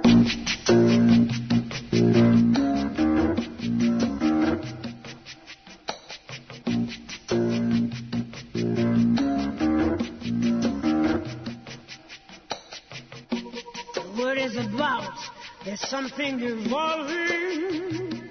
What is about? There's something evolving.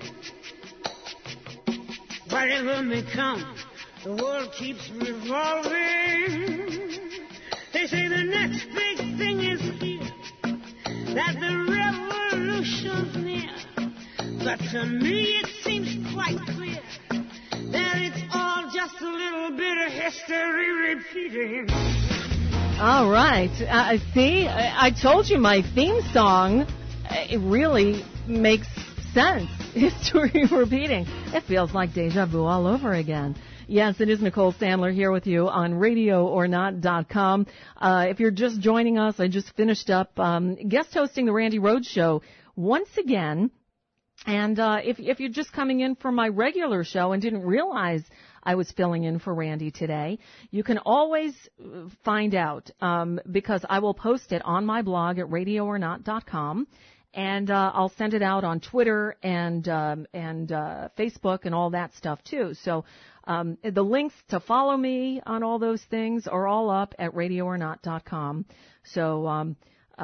Whatever may come, the world keeps revolving. They say the next big thing is here, that the revolution's near. But to me it seems quite clear that it's all just a little bit of history repeating. All right. See, I told you my theme song, it really makes sense. History repeating. It feels like deja vu all over again. Yes, it is Nicole Sandler here with you on RadioOrNot.com. If you're just joining us, I just finished up guest hosting the Randy Rhoads Show once again. And if you're just coming in from my regular show and didn't realize I was filling in for Randy today, you can always find out because I will post it on my blog at RadioOrNot.com. And I'll send it out on Twitter and Facebook and all that stuff too. So the links to follow me on all those things are all up at RadioOrNot.com. So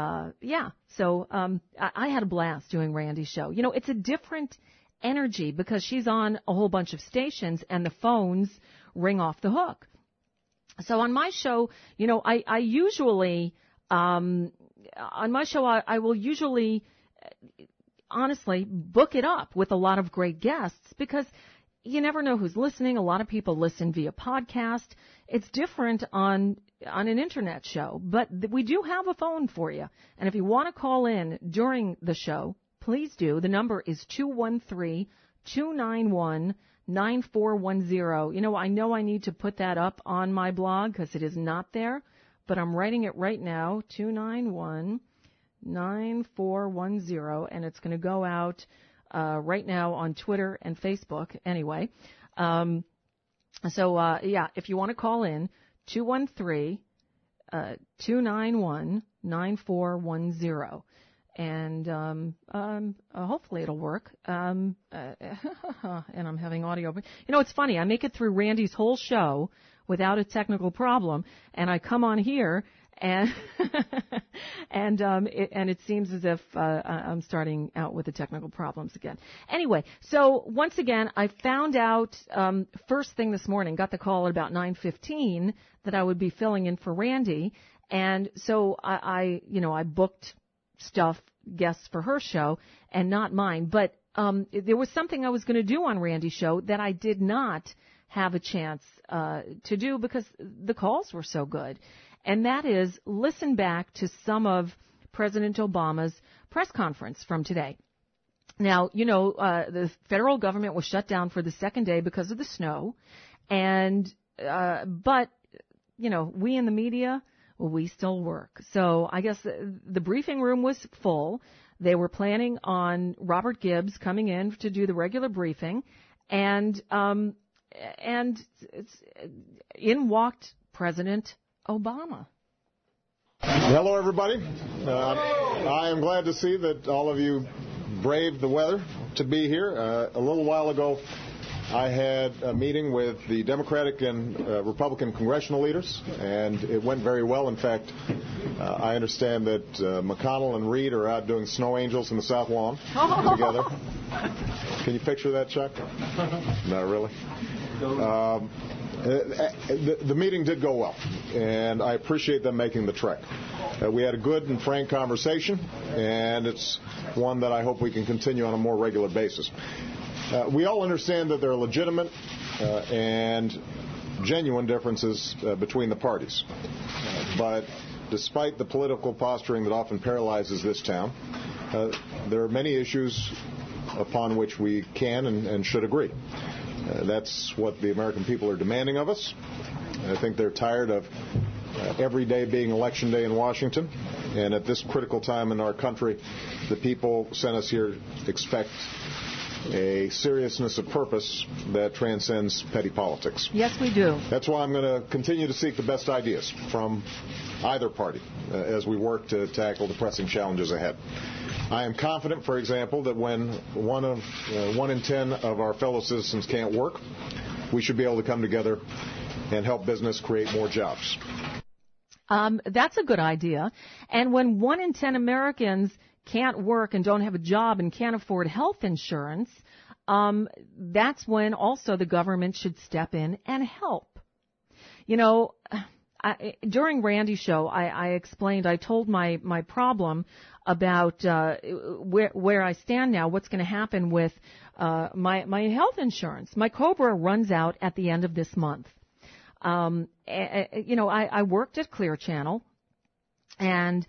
I had a blast doing Randy's show. You know, it's a different energy because she's on a whole bunch of stations and the phones ring off the hook. So on my show, you know, I usually on my show I will usually honestly book it up with a lot of great guests because you never know who's listening. A lot of people listen via podcast. It's different on an internet show, but we do have a phone for you. And if you want to call in during the show, please do. The number is 213-291-9410. You know I need to put that up on my blog because it is not there, but I'm writing it right now, 291-9410, and it's going to go out right now on Twitter and Facebook anyway. If you want to call in, 213-291-9410. And hopefully it'll work. And I'm having audio. You know, it's funny. I make it through Randy's whole show without a technical problem, and I come on here and it seems as if I'm starting out with the technical problems again. Anyway, so once again, I found out first thing this morning, got the call at about 9:15 that I would be filling in for Randy, and so I booked guests for her show and not mine. But there was something I was going to do on Randy's show that I did not have a chance to do because the calls were so good. And that is listen back to some of President Obama's press conference from today. Now, you know, the federal government was shut down for the second day because of the snow. And but, you know, we in the media, we still work. So I guess the briefing room was full. They were planning on Robert Gibbs coming in to do the regular briefing, and in walked President Obama. Hello, everybody. I am glad to see that all of you braved the weather to be here. A little while ago, I had a meeting with the Democratic and Republican congressional leaders, and it went very well. In fact, I understand that McConnell and Reid are out doing snow angels in the South Lawn together. Can you picture that, Chuck? Not really. The meeting did go well, and I appreciate them making the trek. We had a good and frank conversation, and it's one that I hope we can continue on a more regular basis. We all understand that there are legitimate and genuine differences between the parties. But despite the political posturing that often paralyzes this town, there are many issues upon which we can and should agree. That's what the American people are demanding of us. I think they're tired of every day being election day in Washington. And at this critical time in our country, the people sent us here expect a seriousness of purpose that transcends petty politics. Yes, we do. That's why I'm going to continue to seek the best ideas from either party as we work to tackle the pressing challenges ahead. I am confident, for example, that when 1 in 10 of our fellow citizens can't work, we should be able to come together and help business create more jobs. That's a good idea. And when 1 in 10 Americans can't work and don't have a job and can't afford health insurance, that's when also the government should step in and help. You know, during Randy's show, I told my problem about where I stand now, what's going to happen with my health insurance. My COBRA runs out at the end of this month. I worked at Clear Channel, and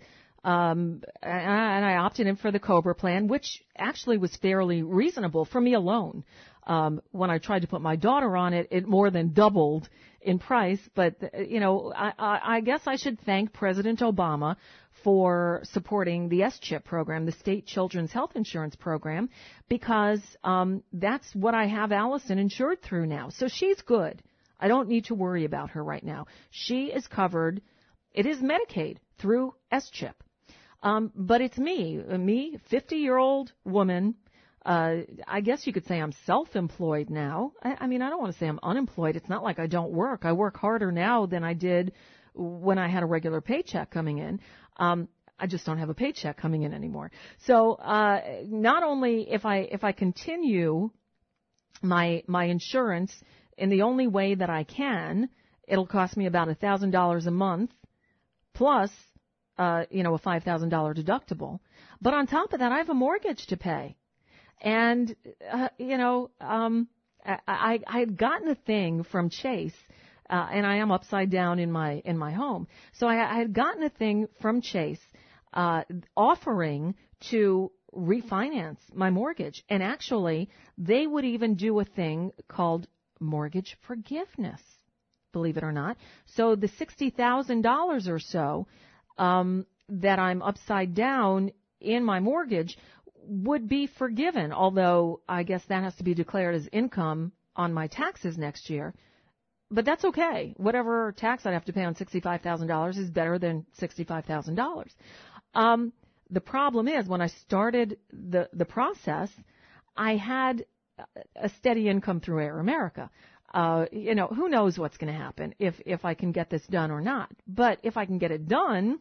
I opted in for the COBRA plan, which actually was fairly reasonable for me alone. When I tried to put my daughter on it, it more than doubled in price. But, I guess I should thank President Obama for supporting the SCHIP program, the State Children's Health Insurance Program, because that's what I have Allison insured through now. So she's good. I don't need to worry about her right now. She is covered. It is Medicaid through SCHIP. But it's me, 50-year-old woman. I guess you could say I'm self-employed now. I mean, I don't want to say I'm unemployed. It's not like I don't work. I work harder now than I did when I had a regular paycheck coming in. I just don't have a paycheck coming in anymore. So, not only if I continue my insurance in the only way that I can, it'll cost me about $1,000 a month plus, a $5,000 deductible. But on top of that, I have a mortgage to pay. And, I had gotten a thing from Chase, and I am upside down in my home. So I had gotten a thing from Chase, offering to refinance my mortgage. And actually, they would even do a thing called mortgage forgiveness, believe it or not. So the $60,000 or so that I'm upside down in my mortgage would be forgiven, although I guess that has to be declared as income on my taxes next year. But that's okay. Whatever tax I'd have to pay on $65,000 is better than $65,000. The problem is when I started the process, I had a steady income through Air America. Who knows what's going to happen if I can get this done or not. But if I can get it done,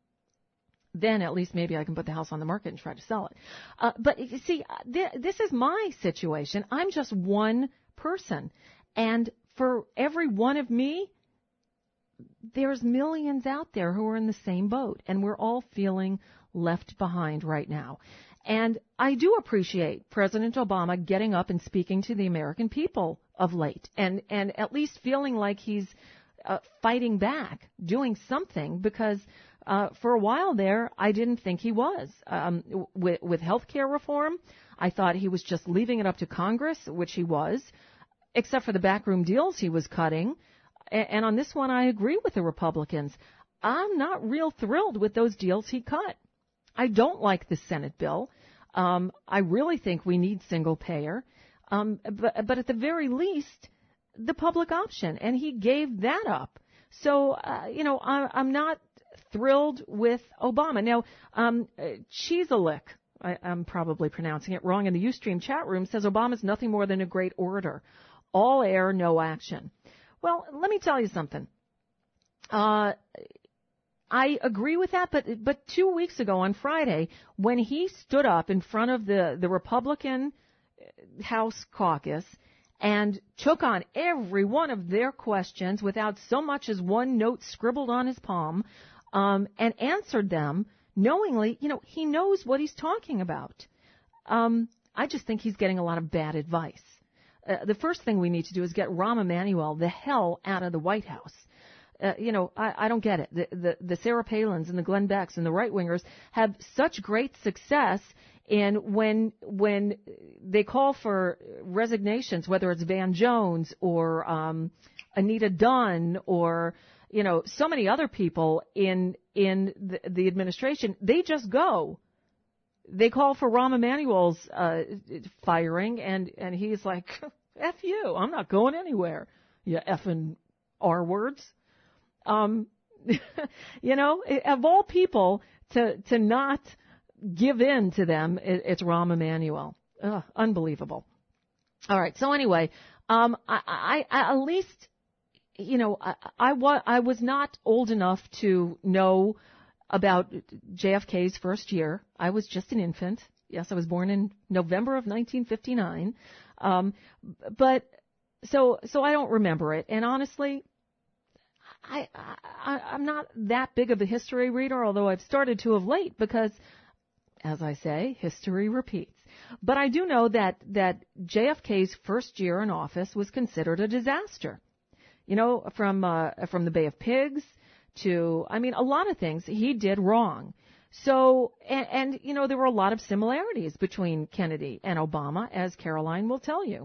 then at least maybe I can put the house on the market and try to sell it. But you see, this is my situation. I'm just one person. And for every one of me, there's millions out there who are in the same boat. And we're all feeling left behind right now. And I do appreciate President Obama getting up and speaking to the American people of late and at least feeling like he's fighting back, doing something, because for a while there, I didn't think he was. With health care reform, I thought he was just leaving it up to Congress, which he was, except for the backroom deals he was cutting. And on this one, I agree with the Republicans. I'm not real thrilled with those deals he cut. I don't like the Senate bill. I really think we need single payer. But at the very least, the public option. And he gave that up. So, I'm not thrilled with Obama. Now, Cheezalik, I'm probably pronouncing it wrong, in the Ustream chat room says Obama's nothing more than a great orator. All air, no action. Well, let me tell you something. I agree with that, but 2 weeks ago on Friday, when he stood up in front of the Republican House caucus and took on every one of their questions without so much as one note scribbled on his palm, and answered them knowingly, he knows what he's talking about. I just think he's getting a lot of bad advice. The first thing we need to do is get Rahm Emanuel the hell out of the White House. I don't get it. The Sarah Palins and the Glenn Becks and the right-wingers have such great success in when they call for resignations, whether it's Van Jones or Anita Dunn or, so many other people in the administration, they just go. They call for Rahm Emanuel's firing, and he's like, F you, I'm not going anywhere, you effing R words. Of all people to not give in to them, it's Rahm Emanuel. Ugh, unbelievable. All right. So anyway, I at least, I was not old enough to know about JFK's first year. I was just an infant. Yes, I was born in November of 1959. But so I don't remember it. And honestly, I'm not that big of a history reader, although I've started to of late because, as I say, history repeats. But I do know that JFK's first year in office was considered a disaster. From the Bay of Pigs to, a lot of things he did wrong. So, and there were a lot of similarities between Kennedy and Obama, as Caroline will tell you.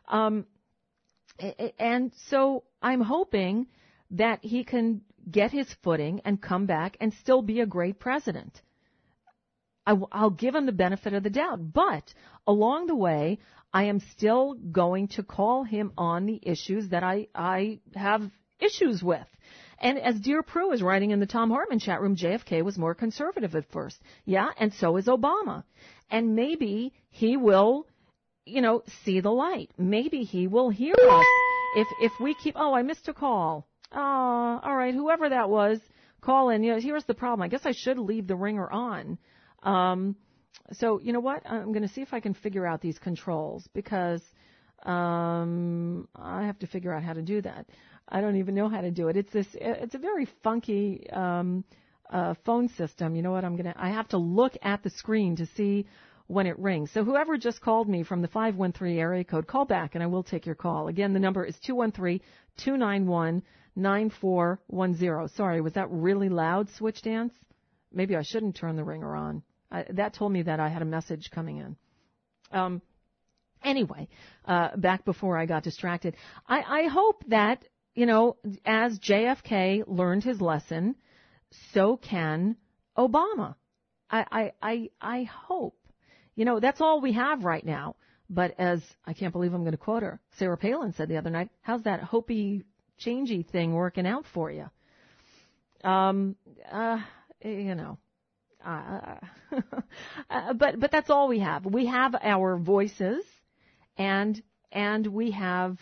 And so I'm hoping that he can get his footing and come back and still be a great president. I'll give him the benefit of the doubt, but along the way, I am still going to call him on the issues that I have issues with. And as Dear Prue is writing in the Tom Hartman chat room, JFK was more conservative at first. Yeah, and so is Obama. And maybe he will, see the light. Maybe he will hear us if we keep, I missed a call. All right, whoever that was, call in. Here's the problem. I guess I should leave the ringer on. So you know what? I'm going to see if I can figure out these controls because I have to figure out how to do that. I don't even know how to do it. It's a very funky phone system. You know what? I have to look at the screen to see when it rings. So whoever just called me from the 513 area code, call back and I will take your call. Again, the number is 213-291-9410. Sorry, was that really loud, Switch Dance? Maybe I shouldn't turn the ringer on. That told me that I had a message coming in. Anyway, back before I got distracted, I hope that, as JFK learned his lesson, so can Obama. I hope. That's all we have right now. But as I can't believe I'm going to quote her, Sarah Palin said the other night, how's that hopey, changey thing working out for you? But that's all we have. We have our voices, and we have,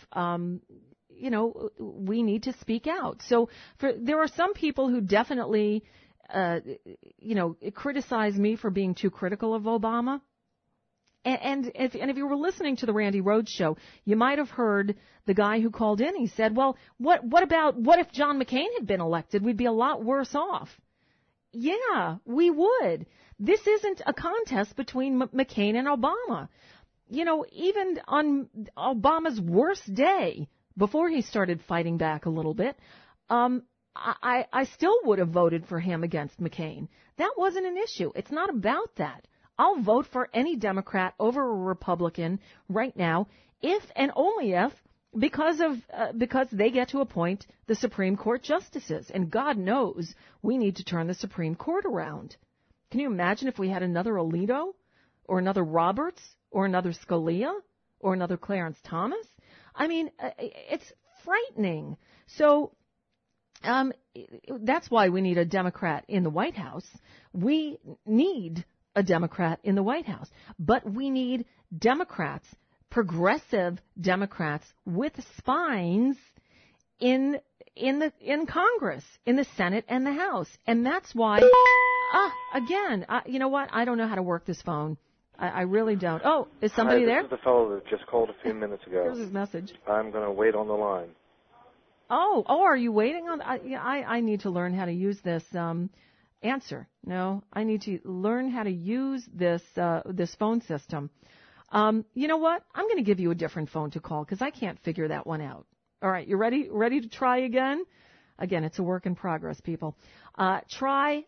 we need to speak out. So there are some people who definitely, criticize me for being too critical of Obama. And if you were listening to the Randy Rhoads show, you might have heard the guy who called in. He said, well, what if John McCain had been elected? We'd be a lot worse off. Yeah, we would. This isn't a contest between McCain and Obama. Even on Obama's worst day, before he started fighting back a little bit, I still would have voted for him against McCain. That wasn't an issue. It's not about that. I'll vote for any Democrat over a Republican right now if and only if because they get to appoint the Supreme Court justices. And God knows we need to turn the Supreme Court around. Can you imagine if we had another Alito or another Roberts or another Scalia or another Clarence Thomas? It's frightening. So that's why we need a Democrat in the White House. We need a Democrat in the White House. But we need Democrats, progressive Democrats with spines in Congress, in the Senate and the House. And that's why, you know what? I don't know how to work this phone. I really don't. Oh, is somebody there? This is the fellow that just called a few minutes ago. Here's his message. I'm going to wait on the line. Oh, are you waiting on? I need to learn how to use this answer. No, I need to learn how to use this phone system. You know what? I'm going to give you a different phone to call because I can't figure that one out. All right, you ready? Ready to try again? Again, it's a work in progress, people. Try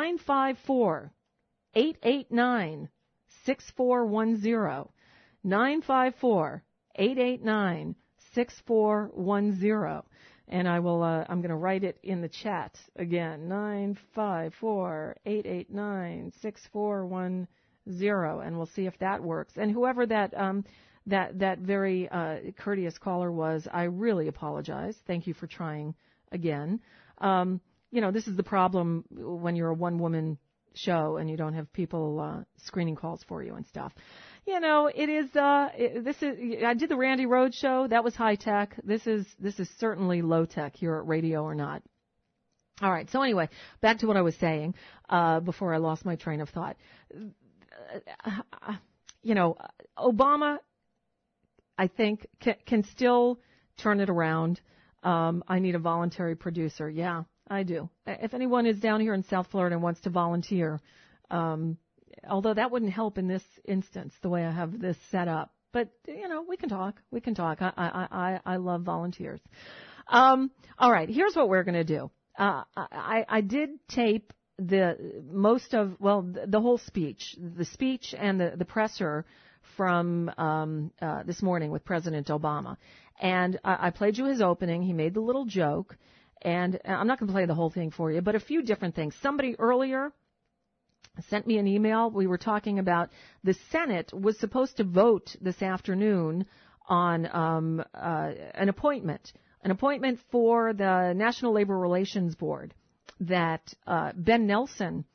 954-889-6410. 954-889-6410. And I will, I'm going to write it in the chat again. 954-889-6410. And we'll see if that works. And whoever that very courteous caller was, I really apologize. Thank you for trying again. This is the problem when you're a one-woman show and you don't have people screening calls for you and stuff. You know, it is. This is. I did the Randy Rhoads show. That was high tech. This is certainly low tech here at radio or not. All right. So anyway, back to what I was saying before I lost my train of thought. You know, Obama, I think, can still turn it around. I need a voluntary producer. Yeah, I do. If anyone is down here in South Florida and wants to volunteer, although that wouldn't help in this instance, the way I have this set up. But, you know, we can talk. I love volunteers. All right, here's what we're going to do. I did tape the whole speech, and the presser from this morning with President Obama. And I played you his opening. He made the little joke. And I'm not going to play the whole thing for you, but a few different things. Somebody earlier sent me an email. We were talking about the Senate was supposed to vote this afternoon on an appointment for the National Labor Relations Board that Ben Nelson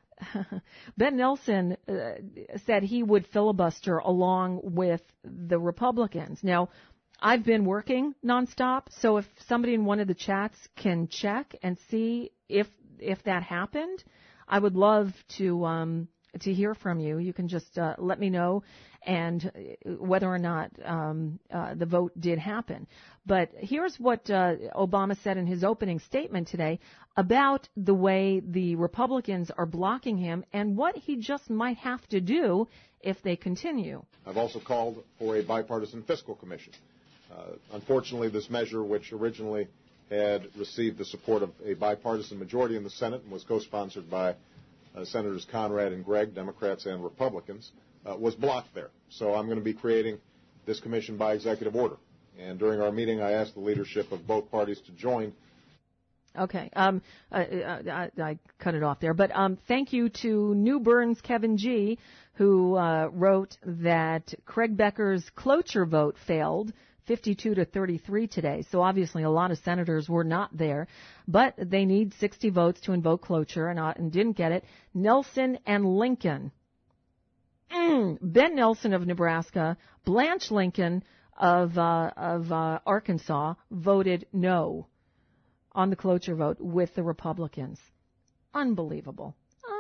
said he would filibuster along with the Republicans. Now, I've been working nonstop, so if somebody in one of the chats can check and see if that happened, I would love to hear from you. You can just let me know and whether or not the vote did happen. But here's what Obama said in his opening statement today about the way the Republicans are blocking him and what he just might have to do if they continue. I've also called for a bipartisan fiscal commission. Unfortunately, this measure, which originally had received the support of a bipartisan majority in the Senate and was co-sponsored by Senators Conrad and Gregg, Democrats and Republicans, was blocked there. So I'm going to be creating this commission by executive order. And during our meeting, I asked the leadership of both parties to join. Okay. I cut it off there. But thank you to New Bern's Kevin G., who wrote that Craig Becker's cloture vote failed 52-33 today. So obviously a lot of senators were not there, but they need 60 votes to invoke cloture and didn't get it. Nelson and Lincoln. Ben Nelson of Nebraska, Blanche Lincoln of Arkansas voted no on the cloture vote with the Republicans. Unbelievable.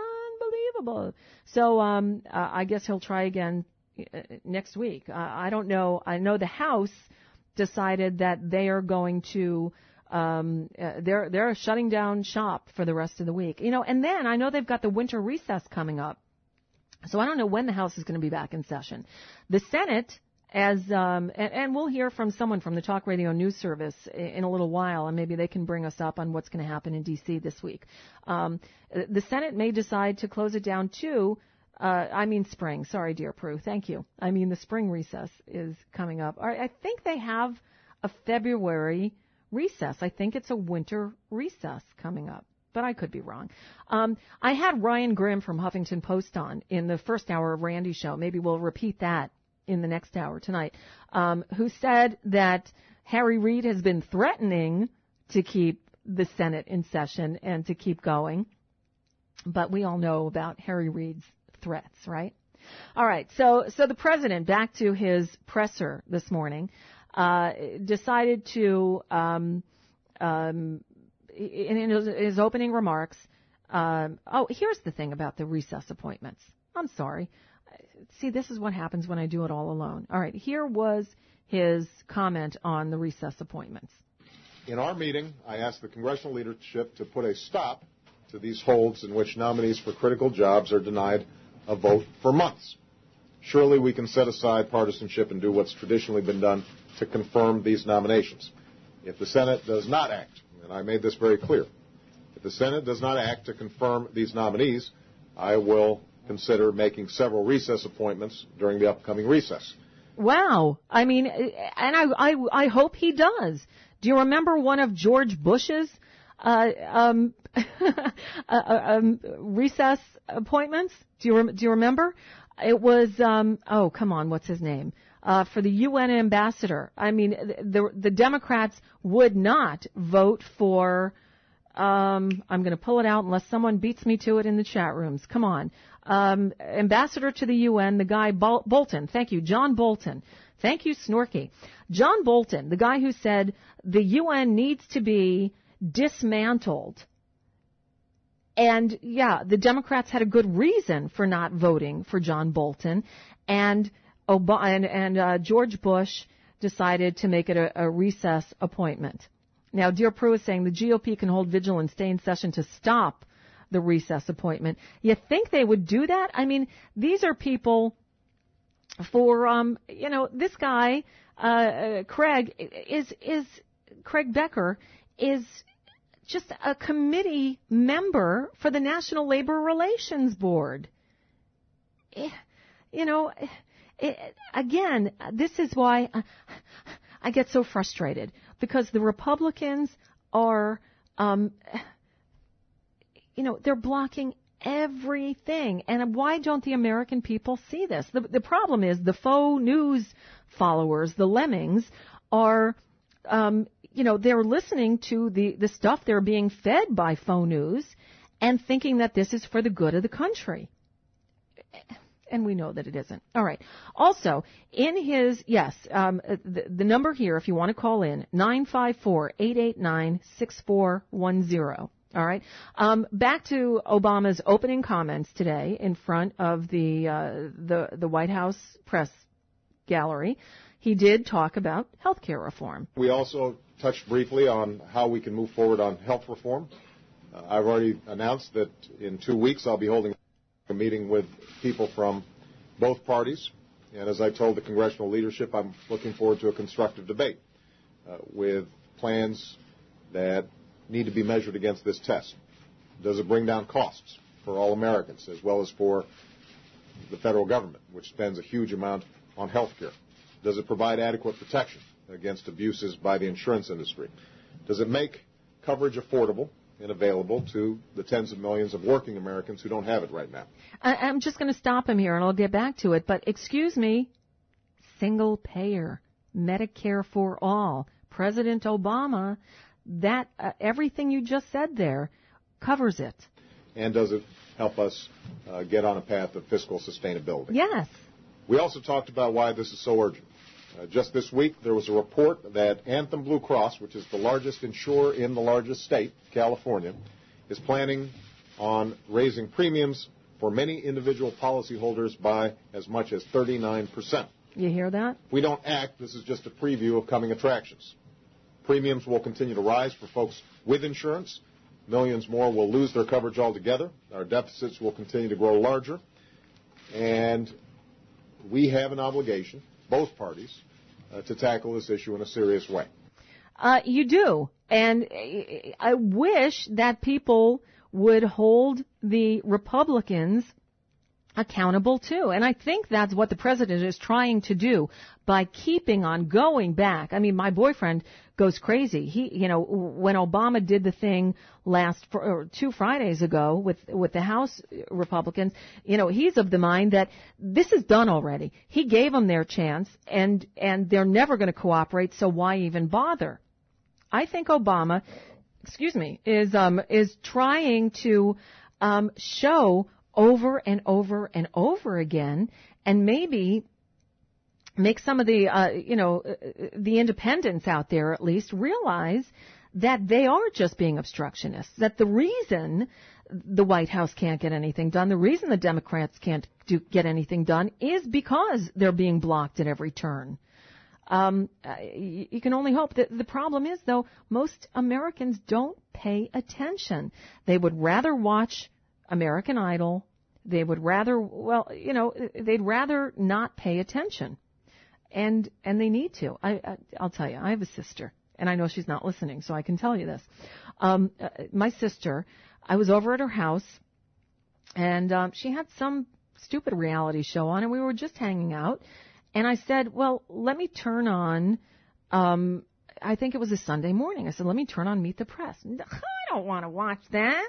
So I guess he'll try again next week. I don't know. I know the House decided that they are going to they're shutting down shop for the rest of the week. You know, and then I know they've got the winter recess coming up. So I don't know when the House is going to be back in session. The Senate, and we'll hear from someone from the Talk Radio News Service in a little while, and maybe they can bring us up on what's going to happen in D.C. this week. The Senate may decide to close it down too. Spring. Sorry, dear Prue. Thank you. The spring recess is coming up. I think they have a February recess. I think it's a winter recess coming up, but I could be wrong. I had Ryan Grimm from Huffington Post on in the first hour of Randy's show. Maybe we'll repeat that in the next hour tonight, who said that Harry Reid has been threatening to keep the Senate in session and to keep going. But we all know about Harry Reid's threats, right? All right. So the president, back to his presser this morning, decided to, in his opening remarks, here's the thing about the recess appointments. I'm sorry. See, this is what happens when I do it all alone. All right. Here was his comment on the recess appointments. In our meeting, I asked the congressional leadership to put a stop to these holds in which nominees for critical jobs are denied a vote for months. Surely we can set aside partisanship and do what's traditionally been done to confirm these nominations. If the Senate does not act, and I made this very clear, if the Senate does not act to confirm these nominees, I will consider making several recess appointments during the upcoming recess. Wow. And I hope he does. Do you remember one of George Bush's recess appointments? Do you remember? It was come on, what's his name? For the UN ambassador. The Democrats would not vote for I'm going to pull it out unless someone beats me to it in the chat rooms. Come on. Ambassador to the UN, the guy Bolton. Thank you, John Bolton. Thank you, Snorky. John Bolton, the guy who said the UN needs to be dismantled. And, yeah, the Democrats had a good reason for not voting for John Bolton. And George Bush decided to make it a recess appointment. Now, Dear Prue is saying the GOP can hold vigil and stay in session to stop the recess appointment. You think they would do that? I mean, these are people for, this guy, Craig Becker is just a committee member for the National Labor Relations Board. Again, this is why I get so frustrated, because the Republicans are, they're blocking everything. And why don't the American people see this? The problem is the faux news followers, the lemmings, are, they're listening to the stuff they're being fed by faux news and thinking that this is for the good of the country. And we know that it isn't. All right. Also, in his, the number here, if you want to call in, 954-889-6410. All right. Back to Obama's opening comments today in front of the White House press gallery. He did talk about health care reform. We also touched briefly on how we can move forward on health reform. I've already announced that in 2 weeks I'll be holding a meeting with people from both parties. And as I told the congressional leadership, I'm looking forward to a constructive debate with plans that need to be measured against this test. Does it bring down costs for all Americans as well as for the federal government, which spends a huge amount on health care? Does it provide adequate protection against abuses by the insurance industry? Does it make coverage affordable and available to the tens of millions of working Americans who don't have it right now? I'm just going to stop him here, and I'll get back to it. But excuse me, single payer, Medicare for all, President Obama, that everything you just said there covers it. And does it help us get on a path of fiscal sustainability? Yes. We also talked about why this is so urgent. Just this week, there was a report that Anthem Blue Cross, which is the largest insurer in the largest state, California, is planning on raising premiums for many individual policyholders by as much as 39%. You hear that? If we don't act, this is just a preview of coming attractions. Premiums will continue to rise for folks with insurance. Millions more will lose their coverage altogether. Our deficits will continue to grow larger. And we have an obligation, both parties, to tackle this issue in a serious way. You do. And I wish that people would hold the Republicans accountable too. And I think that's what the president is trying to do by keeping on going back. I mean, my boyfriend goes crazy. He, when Obama did the thing 2 Fridays ago with the House Republicans, he's of the mind that this is done already. He gave them their chance and they're never going to cooperate. So why even bother? I think Obama, is trying to, show over and over and over again, and maybe make some of the, the independents out there at least realize that they are just being obstructionists, that the reason the White House can't get anything done, the reason the Democrats can't get anything done is because they're being blocked at every turn. You can only hope. That the problem is, though, most Americans don't pay attention. They would rather watch American Idol. They would rather, they'd rather not pay attention. And they need to. I'll tell you, I have a sister, and I know she's not listening, so I can tell you this. My sister, I was over at her house, and she had some stupid reality show on, and we were just hanging out. And I said, well, let me turn on, I think it was a Sunday morning. I said, let me turn on Meet the Press. I don't want to watch that.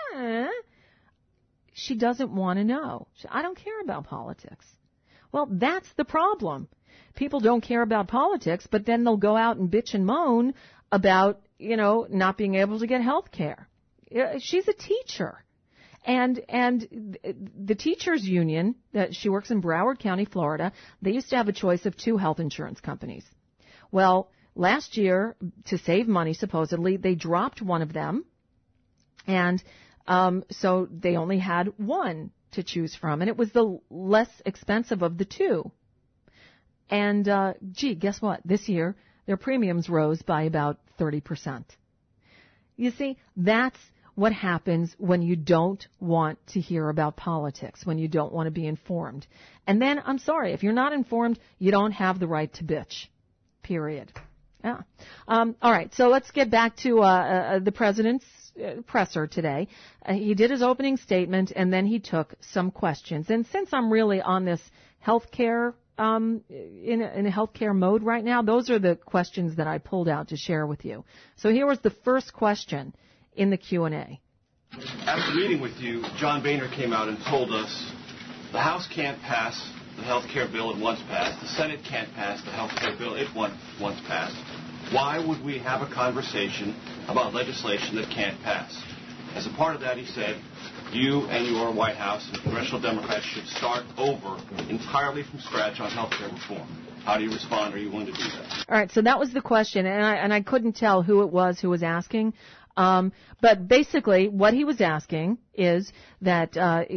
She doesn't want to know. I don't care about politics. Well, that's the problem. People don't care about politics, but then they'll go out and bitch and moan about, not being able to get health care. she's a teacher. And the teachers union, she works in Broward County, Florida, they used to have a choice of 2 health insurance companies. Well, last year, to save money, supposedly, they dropped one of them. And so they only had one to choose from, and it was the less expensive of the 2. And, guess what? This year, their premiums rose by about 30%. You see, that's what happens when you don't want to hear about politics, when you don't want to be informed. And then, I'm sorry, if you're not informed, you don't have the right to bitch. Period. Yeah. All right, so let's get back to the president's presser today. He did his opening statement, and then he took some questions. And since I'm really on this healthcare, in a healthcare mode right now, those are the questions that I pulled out to share with you. So here was the first question in the Q&A. After meeting with you, John Boehner came out and told us the House can't pass the health care bill it once passed. The Senate can't pass the health care bill it once passed. Why would we have a conversation about legislation that can't pass? As a part of that, he said, you and your White House and congressional Democrats should start over entirely from scratch on health care reform. How do you respond? Are you willing to do that? All right, so that was the question, and I couldn't tell who it was who was asking. But basically, what he was asking is that,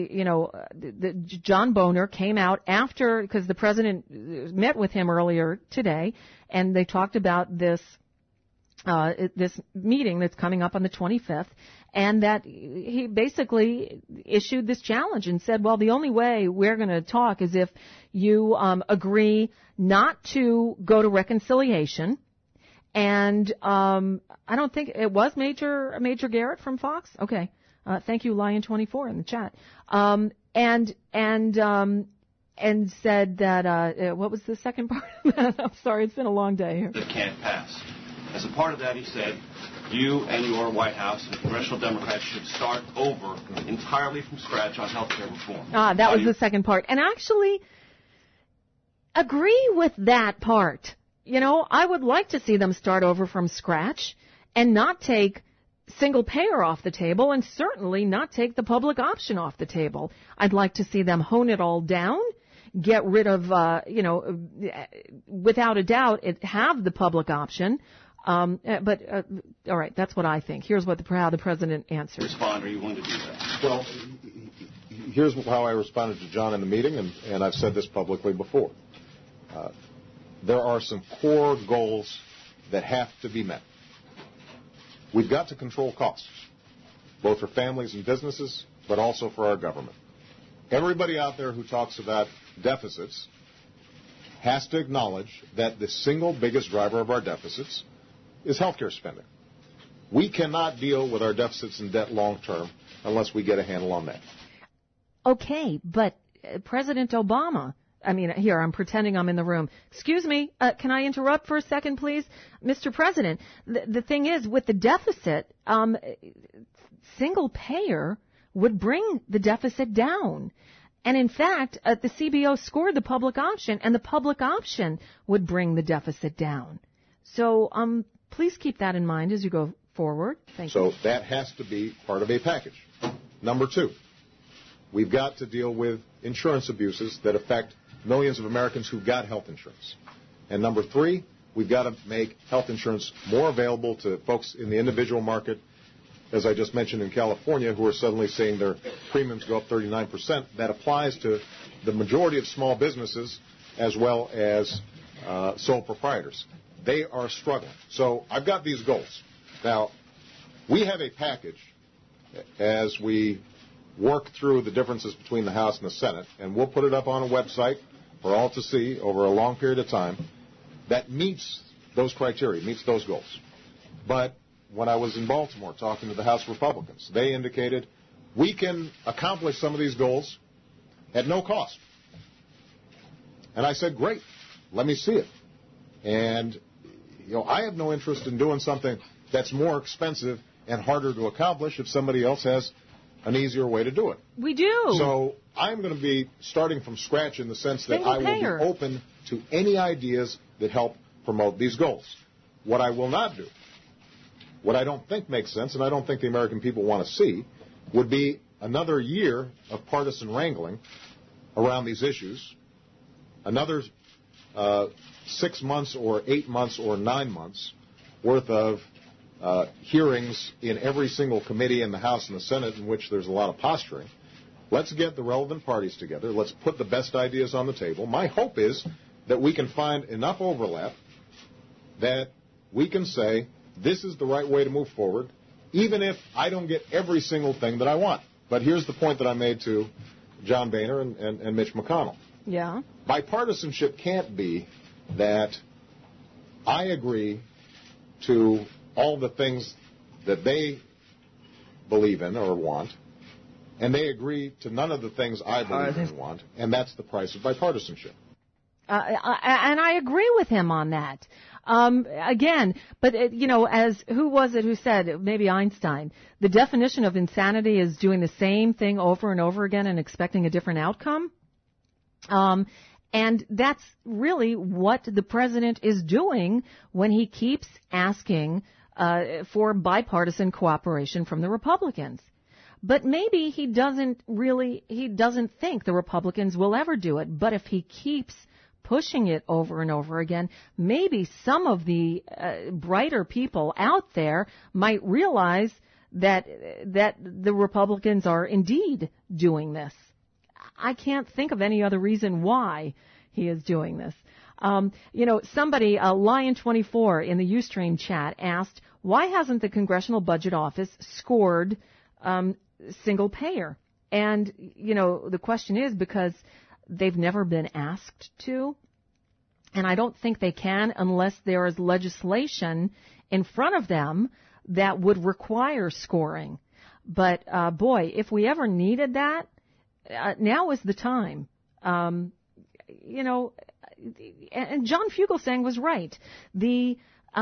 John Boehner came out after, because the president met with him earlier today, and they talked about this meeting that's coming up on the 25th, and that he basically issued this challenge and said, well, the only way we're going to talk is if you agree not to go to reconciliation. And I don't think it was Major Garrett from Fox. Okay, thank you, Lion24 in the chat. And said that what was the second part of that? I'm sorry, it's been a long day here. That can't pass. As a part of that, he said, you and your White House and congressional Democrats should start over entirely from scratch on health care reform. That was the second part, and I actually agree with that part. You know, I would like to see them start over from scratch and not take single payer off the table and certainly not take the public option off the table. I'd like to see them hone it all down, get rid of, without a doubt, have the public option. All right, that's what I think. Here's how the president answered. Respond, are you willing to do that? Well, here's how I responded to John in the meeting, and I've said this publicly before. There are some core goals that have to be met. We've got to control costs, both for families and businesses, but also for our government. Everybody out there who talks about deficits has to acknowledge that the single biggest driver of our deficits is healthcare spending. We cannot deal with our deficits and debt long term unless we get a handle on that. Okay, but President Obama, here, I'm pretending I'm in the room. Excuse me, can I interrupt for a second, please? Mr. President, the thing is, with the deficit, single payer would bring the deficit down. And in fact, the CBO scored the public option, and the public option would bring the deficit down. So please keep that in mind as you go forward. Thank you. So that has to be part of a package. Number two, we've got to deal with insurance abuses that affect millions of Americans who've got health insurance. And number three, we've got to make health insurance more available to folks in the individual market, as I just mentioned in California, who are suddenly seeing their premiums go up 39%. That applies to the majority of small businesses as well as sole proprietors. They are struggling. So I've got these goals. Now, we have a package as we work through the differences between the House and the Senate, and we'll put it up on a website for all to see over a long period of time that meets those criteria, meets those goals. But when I was in Baltimore talking to the House Republicans, they indicated we can accomplish some of these goals at no cost. And I said, great, let me see it. And, I have no interest in doing something that's more expensive and harder to accomplish if somebody else has an easier way to do it. We do. So I'm going to be starting from scratch in the sense that I will be open to any ideas that help promote these goals. What I will not do What I don't think makes sense, and I don't think the American people want to see, would be another year of partisan wrangling around these issues, another 6 months or 8 months or 9 months worth of hearings in every single committee in the House and the Senate in which there's a lot of posturing. Let's get the relevant parties together. Let's put the best ideas on the table. My hope is that we can find enough overlap that we can say this is the right way to move forward, even if I don't get every single thing that I want. But here's the point that I made to John Boehner and Mitch McConnell. Yeah. Bipartisanship can't be that I agree to all the things that they believe in or want, and they agree to none of the things I believe in and want, and that's the price of bipartisanship. And I agree with him on that. Again, but as who was it who said, maybe Einstein, the definition of insanity is doing the same thing over and over again and expecting a different outcome. And that's really what the president is doing when he keeps asking for bipartisan cooperation from the Republicans. But maybe he doesn't think the Republicans will ever do it. But if he keeps pushing it over and over again, maybe some of the brighter people out there might realize that the Republicans are indeed doing this. I can't think of any other reason why he is doing this. Somebody, Lion24 in the Ustream chat asked, why hasn't the Congressional Budget Office scored single payer? And, the question is because they've never been asked to, and I don't think they can unless there is legislation in front of them that would require scoring. But, boy, if we ever needed that, now is the time. And John Fugelsang was right. The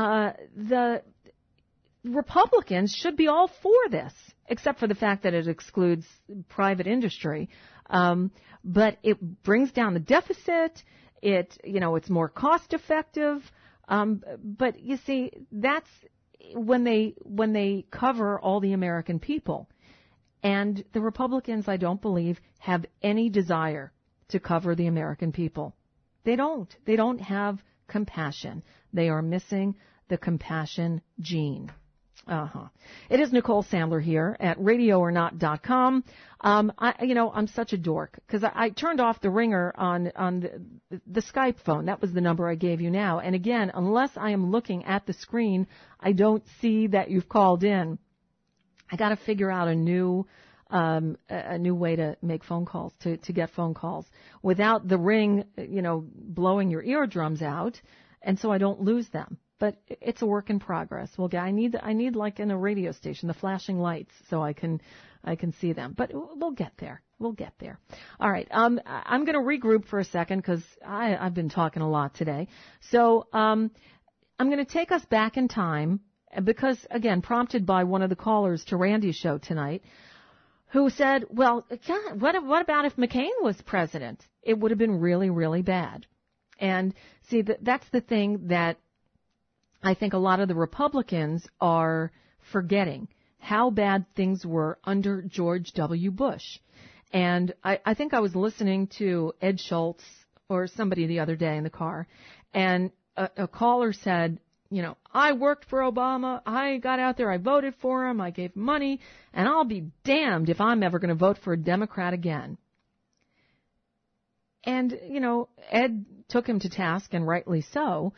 Republicans should be all for this, except for the fact that it excludes private industry. But it brings down the deficit. It's more cost effective. But you see, that's when they cover all the American people. And the Republicans, I don't believe, have any desire to cover the American people. They don't. They don't have compassion. They are missing the compassion gene. It is Nicole Sandler here at RadioOrNot.com. I'm such a dork because I turned off the ringer on the Skype phone. That was the number I gave you now. And again, unless I am looking at the screen, I don't see that you've called in. I got to figure out a new way to make phone calls, to get phone calls without the ring, blowing your eardrums out, and so I don't lose them. But it's a work in progress. Well, I need like in a radio station, the flashing lights, so I can see them. But we'll get there. We'll get there. All right. I'm going to regroup for a second because I've been talking a lot today. So I'm going to take us back in time because, again, prompted by one of the callers to Randy's show tonight, who said, well, God, what about if McCain was president? It would have been really, really bad. And see, that's the thing that I think a lot of the Republicans are forgetting, how bad things were under George W. Bush. And I think I was listening to Ed Schultz or somebody the other day in the car, and a caller said, I worked for Obama, I got out there, I voted for him, I gave money, and I'll be damned if I'm ever going to vote for a Democrat again. And, Ed took him to task, and rightly so.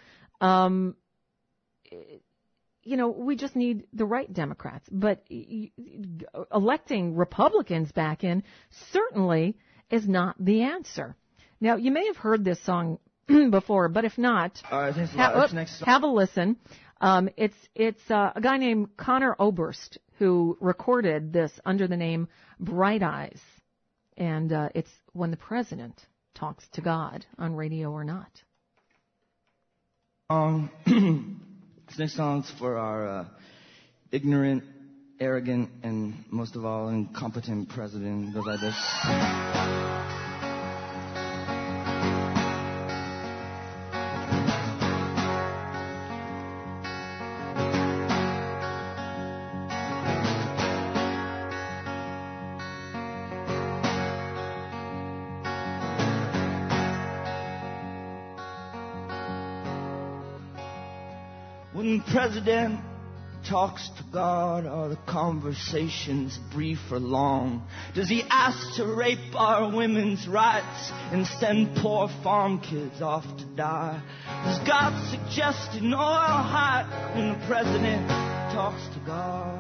We just need the right Democrats. But electing Republicans back in certainly is not the answer. Now, you may have heard this song before, but if not, have a listen. It's a guy named Connor Oberst who recorded this under the name Bright Eyes. And it's When the President Talks to God on Radio or Not. This next song's for our ignorant, arrogant, and most of all, incompetent president. It goes like this. When the president talks to God, are the conversations brief or long? Does he ask to rape our women's rights and send poor farm kids off to die? Does God suggest an oil hike when the president talks to God?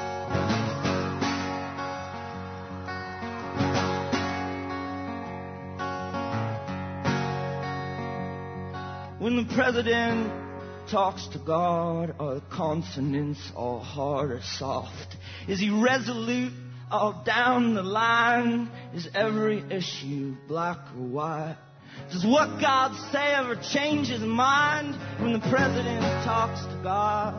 When the president talks to God, are the consonants all hard or soft? Is he resolute all down the line? Is every issue black or white? Does what God say ever change his mind when the president talks to God?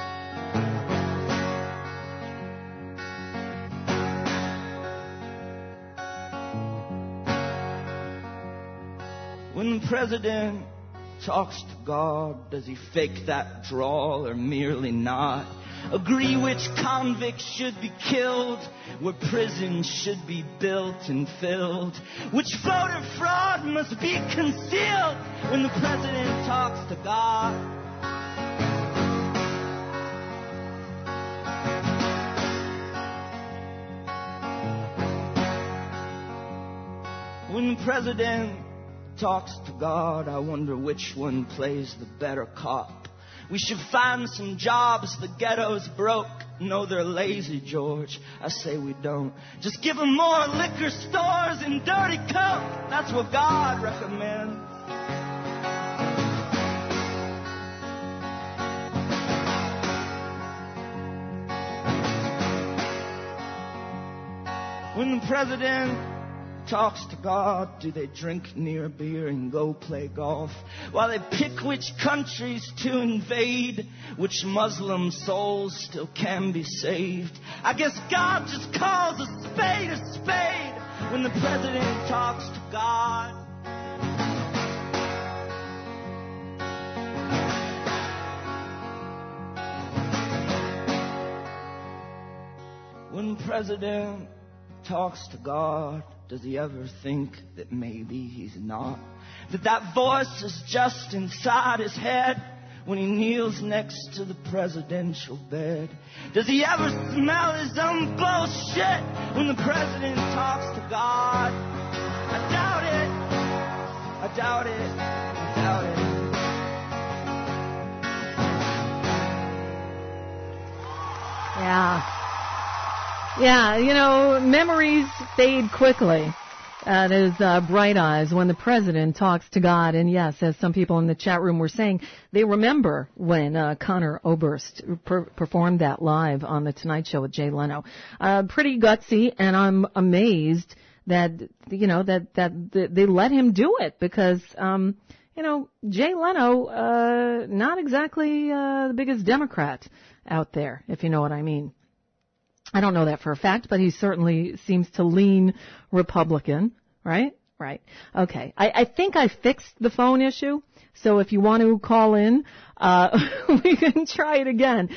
When the president talks to God, does he fake that drawl or merely nod? Agree which convicts should be killed, where prisons should be built and filled, which voter fraud must be concealed when the president talks to God? When the president talks to God, I wonder which one plays the better cop. We should find some jobs the ghetto's broke. No, they're lazy, George. I say we don't. Just give them more liquor stores and dirty coke. That's what God recommends. When the president talks to God, do they drink near beer and go play golf while they pick which countries to invade, which Muslim souls still can be saved? I guess God just calls a spade when the president talks to God. When the president talks to God, does he ever think that maybe he's not? That voice is just inside his head when he kneels next to the presidential bed? Does he ever smell his own bullshit when the president talks to God? I doubt it. I doubt it. I doubt it. Yeah. Yeah, you know, memories fade quickly. There's Bright Eyes when the president talks to God. And yes, as some people in the chat room were saying, they remember when Conor Oberst performed that live on The Tonight Show with Jay Leno. Pretty gutsy, and I'm amazed that, you know, that they let him do it because, you know, Jay Leno, not exactly the biggest Democrat out there, if you know what I mean. I don't know that for a fact, but he certainly seems to lean Republican, right? Right. Okay. I think I fixed the phone issue. So if you want to call in, we can try it again.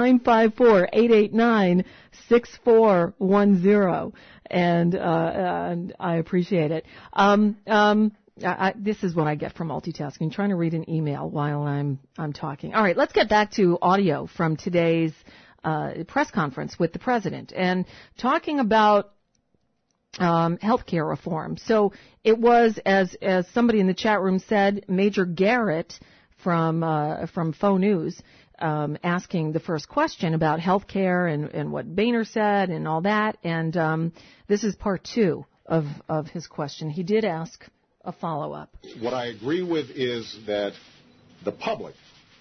954-889-6410. And I appreciate it. This is what I get from multitasking, trying to read an email while I'm talking. All right. Let's get back to audio from today's press conference with the president and talking about healthcare reform. So it was, as somebody in the chat room said, Major Garrett from Faux News asking the first question about healthcare and what Boehner said and all that. And this is part two of his question. He did ask a follow-up. What I agree with is that the public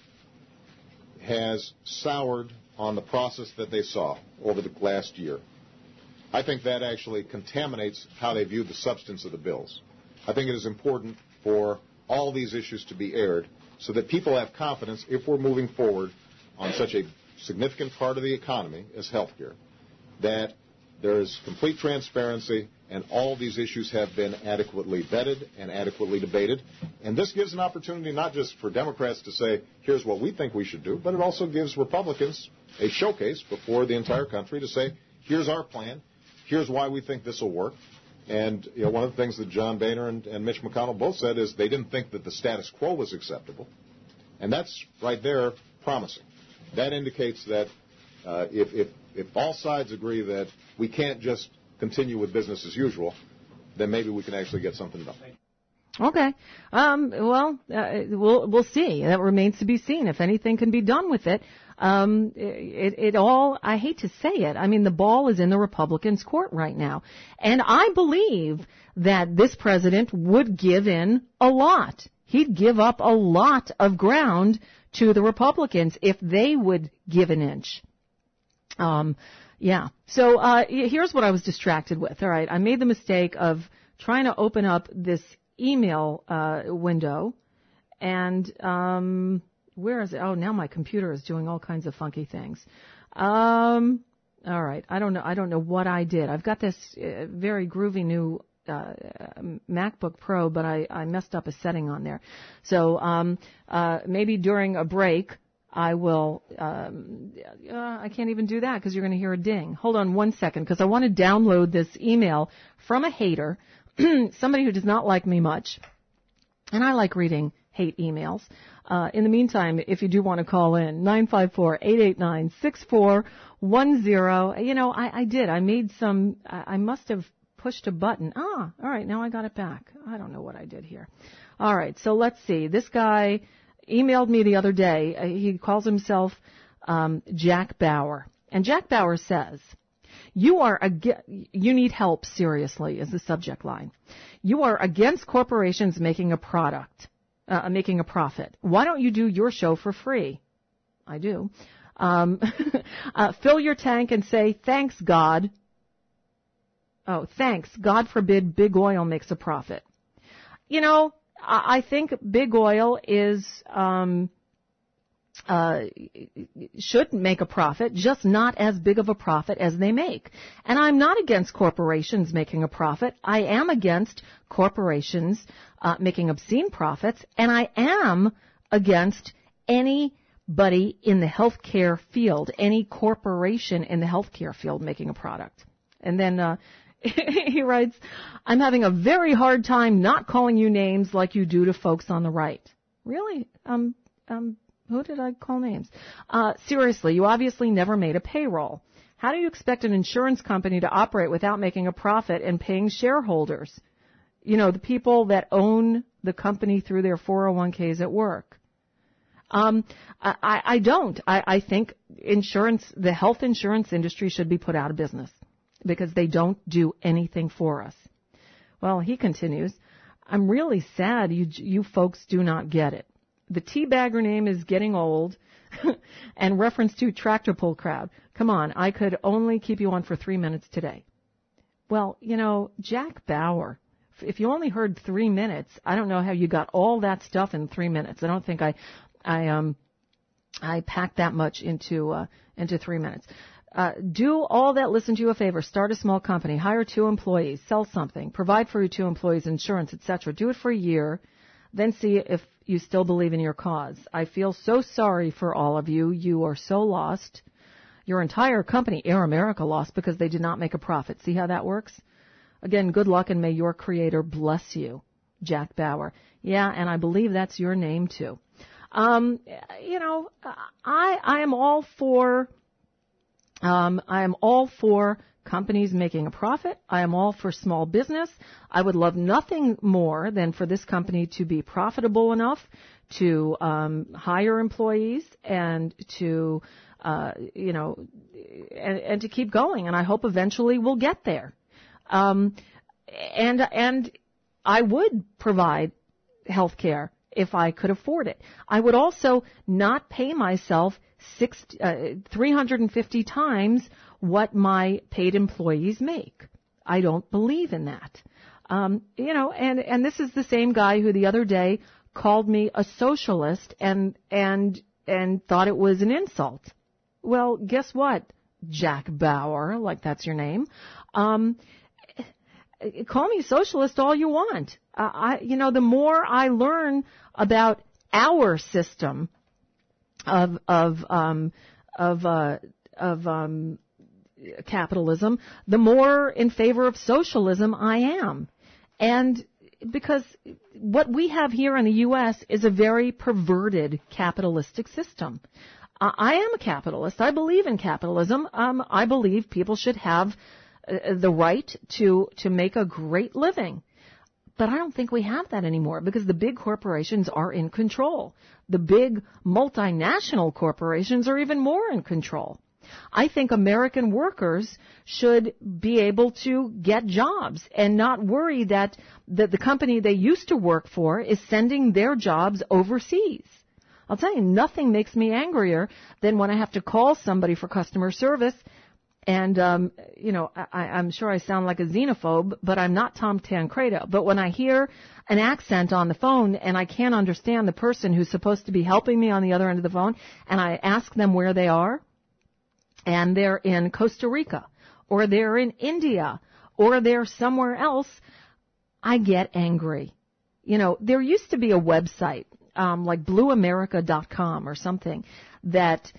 has soured on the process that they saw over the last year. I think that actually contaminates how they view the substance of the bills. I think it is important for all these issues to be aired so that people have confidence if we're moving forward on such a significant part of the economy as healthcare, that there is complete transparency and all these issues have been adequately vetted and adequately debated. And this gives an opportunity not just for Democrats to say, here's what we think we should do, but it also gives Republicans a showcase before the entire country to say, here's our plan, here's why we think this will work. And you know, one of the things that John Boehner and Mitch McConnell both said is they didn't think that the status quo was acceptable. And that's right there promising. That indicates that if all sides agree that we can't just continue with business as usual, then maybe we can actually get something done. Okay. We'll see. That remains to be seen if anything can be done with it. It all, I hate to say it, I mean, the ball is in the Republicans' court right now. And I believe that this president would give in a lot. He'd give up a lot of ground to the Republicans if they would give an inch. Yeah. So, here's what I was distracted with. All right. I made the mistake of trying to open up this email, window, and, where is it? Oh, now my computer is doing all kinds of funky things. All right. I don't know what I did. I've got this very groovy new MacBook Pro, but I messed up a setting on there. So maybe during a break I will. I can't even do that because you're going to hear a ding. Hold on 1 second because I want to download this email from a hater, somebody who does not like me much, and I like reading hate emails. In the meantime, if you do want to call in, 954-889-6410. You know, I did. I made some, I must have pushed a button. All right, now I got it back. I don't know what I did here. All right, so let's see. This guy emailed me the other day. He calls himself Jack Bauer. And Jack Bauer says, you need help, seriously, is the subject line. You are against corporations making a profit. Why don't you do your show for free? I do. Fill your tank and say, thanks, God. Oh, thanks. God forbid big oil makes a profit. You know, I think big oil should make a profit, just not as big of a profit as they make. And I'm not against corporations making a profit. I am against corporations making obscene profits, and I am against anybody in the healthcare field, any corporation in the healthcare field making a product. And then he writes, I'm having a very hard time not calling you names like you do to folks on the right. Really? Who did I call names? Seriously, you obviously never made a payroll. How do you expect an insurance company to operate without making a profit and paying shareholders? You know, the people that own the company through their 401ks at work. I don't. I think the health insurance industry should be put out of business because they don't do anything for us. Well, he continues, I'm really sad you folks do not get it. The teabagger name is getting old and reference to tractor pull crowd. Come on, I could only keep you on for 3 minutes today. Well, you know, Jack Bauer, if you only heard 3 minutes, I don't know how you got all that stuff in 3 minutes. I don't think I packed that much into 3 minutes. Do all that, listen to you a favor. Start a small company, hire 2 employees, sell something, provide for your 2 employees insurance, etc. Do it for a year, then see if you still believe in your cause. I feel so sorry for all of you. You are so lost. Your entire company, Air America, lost because they did not make a profit. See how that works? Again, good luck and may your creator bless you, Jack Bauer. Yeah, and I believe that's your name too. You know, I am all for companies making a profit. I am all for small business. I would love nothing more than for this company to be profitable enough to hire employees and to, you know, and to keep going. And I hope eventually we'll get there. And I would provide health care if I could afford it. I would also not pay myself 350 times what my paid employees make. I don't believe in that. You know, and this is the same guy who the other day called me a socialist and thought it was an insult. Well, guess what, Jack Bauer, like that's your name. Call me socialist all you want. You know, the more I learn about our system of capitalism, the more in favor of socialism I am. And because what we have here in the U.S. is a very perverted capitalistic system. I am a capitalist. I believe in capitalism. I believe people should have the right to make a great living. But I don't think we have that anymore because the big corporations are in control. The big multinational corporations are even more in control. I think American workers should be able to get jobs and not worry that the company they used to work for is sending their jobs overseas. I'll tell you, nothing makes me angrier than when I have to call somebody for customer service. And, I'm sure I sound like a xenophobe, but I'm not Tom Tancredo. But when I hear an accent on the phone and I can't understand the person who's supposed to be helping me on the other end of the phone, and I ask them where they are, and they're in Costa Rica, or they're in India, or they're somewhere else, I get angry. There used to be a website, like blueamerica.com or something that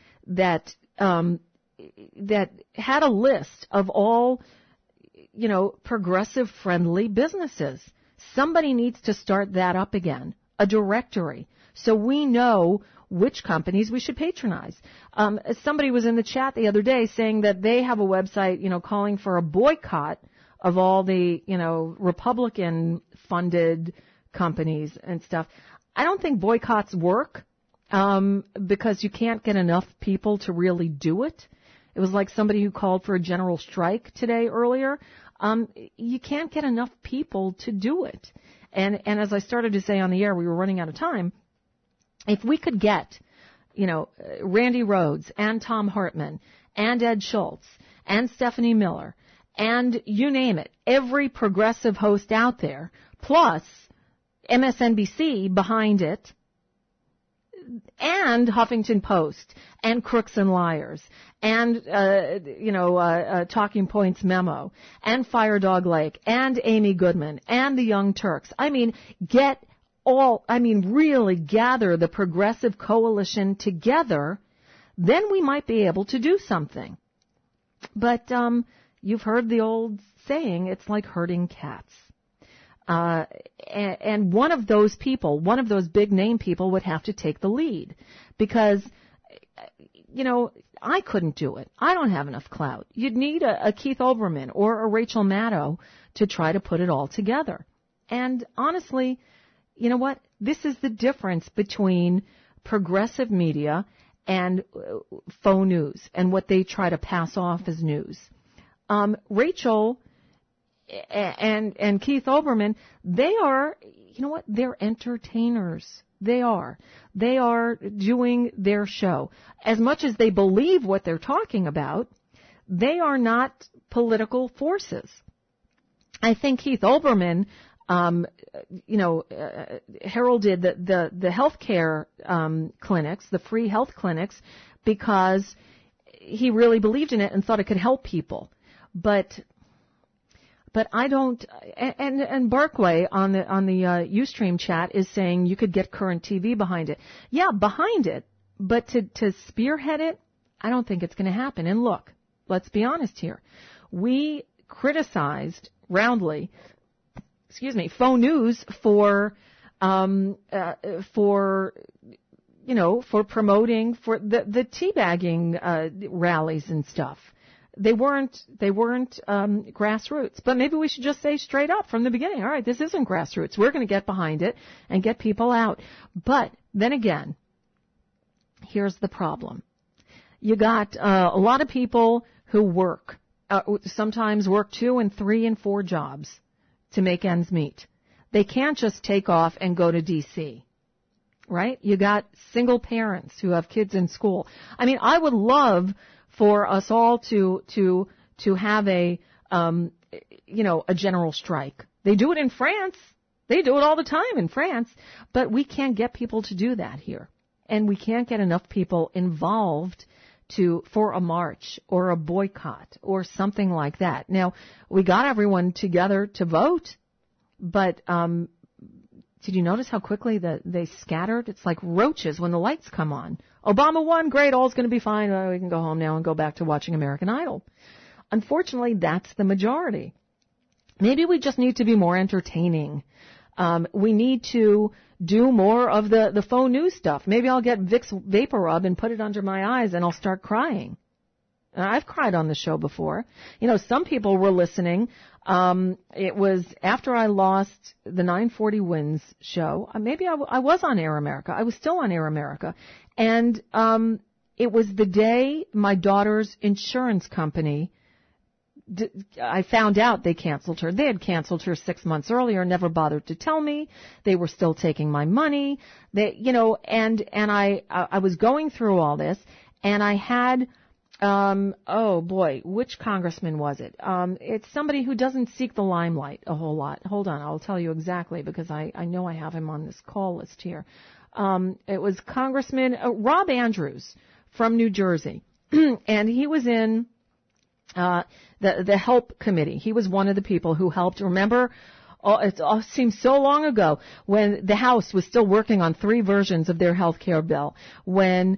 had a list of all, progressive-friendly businesses. Somebody needs to start that up again, a directory, so we know which companies we should patronize. Somebody was in the chat the other day saying that they have a website, calling for a boycott of all the, Republican-funded companies and stuff. I don't think boycotts work because you can't get enough people to really do it. It was like somebody who called for a general strike today earlier. You can't get enough people to do it. And as I started to say on the air, we were running out of time. If we could get, Randy Rhoads and Tom Hartman and Ed Schultz and Stephanie Miller and you name it, every progressive host out there, plus MSNBC behind it, and Huffington Post, and Crooks and Liars, and, Talking Points Memo, and Firedog Lake, and Amy Goodman, and the Young Turks. Really gather the progressive coalition together, then we might be able to do something. But you've heard the old saying, it's like herding cats. And one of those people, one of those big name people would have to take the lead because, I couldn't do it. I don't have enough clout. You'd need a Keith Olbermann or a Rachel Maddow to try to put it all together. And honestly, you know what? This is the difference between progressive media and faux news and what they try to pass off as news. Rachel and Keith Olbermann, they are, they're entertainers. They are doing their show. As much as they believe what they're talking about, they are not political forces. I think Keith Olbermann, heralded the healthcare clinics, the free health clinics, because he really believed in it and thought it could help people. But I don't. And Barkway on the Ustream chat is saying you could get Current TV behind it. Yeah, behind it, but to spearhead it, I don't think it's going to happen. And look, let's be honest here. We criticized roundly, faux news for promoting for the teabagging rallies and stuff. They weren't grassroots. But maybe we should just say straight up from the beginning, all right, this isn't grassroots. We're going to get behind it and get people out. But then again, here's the problem. You got a lot of people who work, sometimes work 2 and 3 and 4 jobs to make ends meet. They can't just take off and go to D.C., right? You got single parents who have kids in school. I mean, I would love for us all to have a general strike. They do it in France. They do it all the time in France. But we can't get people to do that here. And we can't get enough people involved for a march or a boycott or something like that. Now, we got everyone together to vote, but did you notice how quickly they scattered? It's like roaches when the lights come on. Obama won, great, all's going to be fine. We can go home now and go back to watching American Idol. Unfortunately, that's the majority. Maybe we just need to be more entertaining. We need to do more of the faux news stuff. Maybe I'll get Vicks Vapor Rub and put it under my eyes and I'll start crying. And I've cried on the show before. You know, some people were listening. It was after I lost the 940 Wins show. Maybe I was on Air America. I was still on Air America. And it was the day my daughter's insurance company, I found out they canceled her. They had canceled her 6 months earlier, never bothered to tell me. They were still taking my money. They, you know, and I was going through all this, and I had, oh boy, which congressman was it? It's somebody who doesn't seek the limelight a whole lot. Hold on, I'll tell you exactly because I know I have him on this call list here. It was Congressman Rob Andrews from New Jersey, and he was in the HELP committee. He was one of the people who helped. Remember, it all seems so long ago when the House was still working on 3 versions of their health care bill, when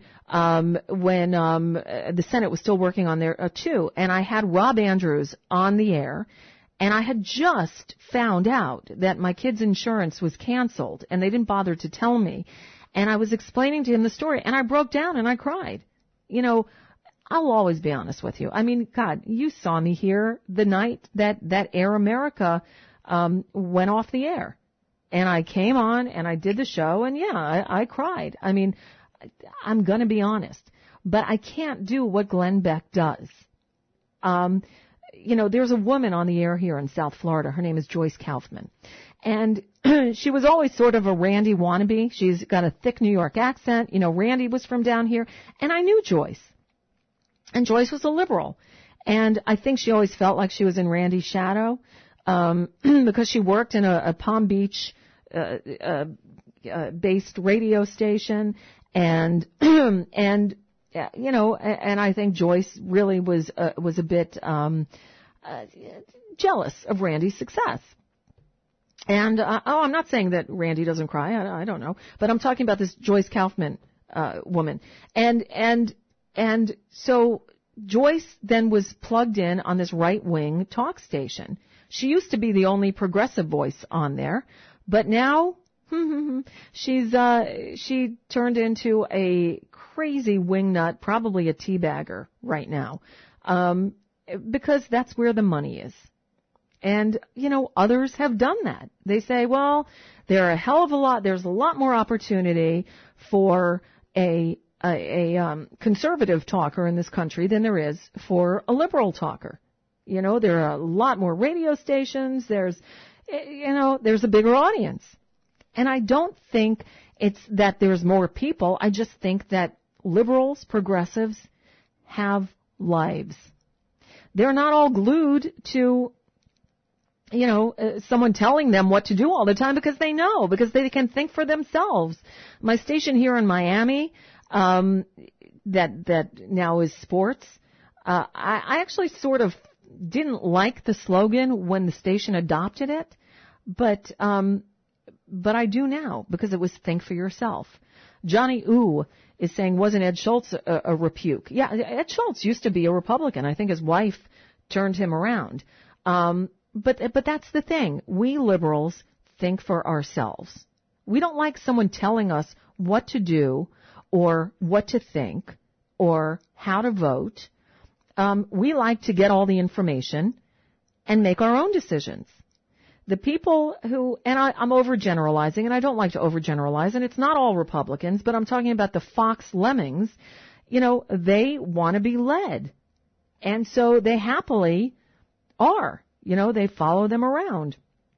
the Senate was still working on their 2. And I had Rob Andrews on the air, and I had just found out that my kid's insurance was canceled, and they didn't bother to tell me. And I was explaining to him the story, and I broke down and I cried. You know, I'll always be honest with you. I mean, God, you saw me here the night that Air America went off the air. And I came on and I did the show, and yeah, I cried. I mean, I'm going to be honest. But I can't do what Glenn Beck does. You know, there's a woman on the air here in South Florida. Her name is Joyce Kaufman. And she was always sort of a Randy wannabe. She's got a thick New York accent. You know, Randy was from down here. And I knew Joyce. And Joyce was a liberal. And I think she always felt like she was in Randy's shadow because she worked in a Palm Beach based radio station. And and you know, and I think Joyce really was a bit jealous of Randy's success. And I'm not saying that Randy doesn't cry. I don't know, but I'm talking about this Joyce Kaufman woman. And so Joyce then was plugged in on this right-wing talk station. She used to be the only progressive voice on there, but now she turned into a crazy wingnut, probably a teabagger right now, because that's where the money is. And, you know, others have done that. They say, well, there's a lot more opportunity for a conservative talker in this country than there is for a liberal talker. You know, there are a lot more radio stations. There's a bigger audience. And I don't think it's that there's more people. I just think that liberals, progressives have lives. They're not all glued to, you know, someone telling them what to do all the time because they can think for themselves. My station here in Miami, that now is sports. I actually sort of didn't like the slogan when the station adopted it, but I do now because it was think for yourself. Johnny Ooh is saying, wasn't Ed Schultz a rebuke? Yeah, Ed Schultz used to be a Republican. I think his wife turned him around. But that's the thing. We liberals think for ourselves. We don't like someone telling us what to do or what to think or how to vote. We like to get all the information and make our own decisions. The people who, and I'm overgeneralizing, and I don't like to overgeneralize, and it's not all Republicans, but I'm talking about the Fox lemmings, you know, they want to be led. And so they happily are. You know, they follow them around.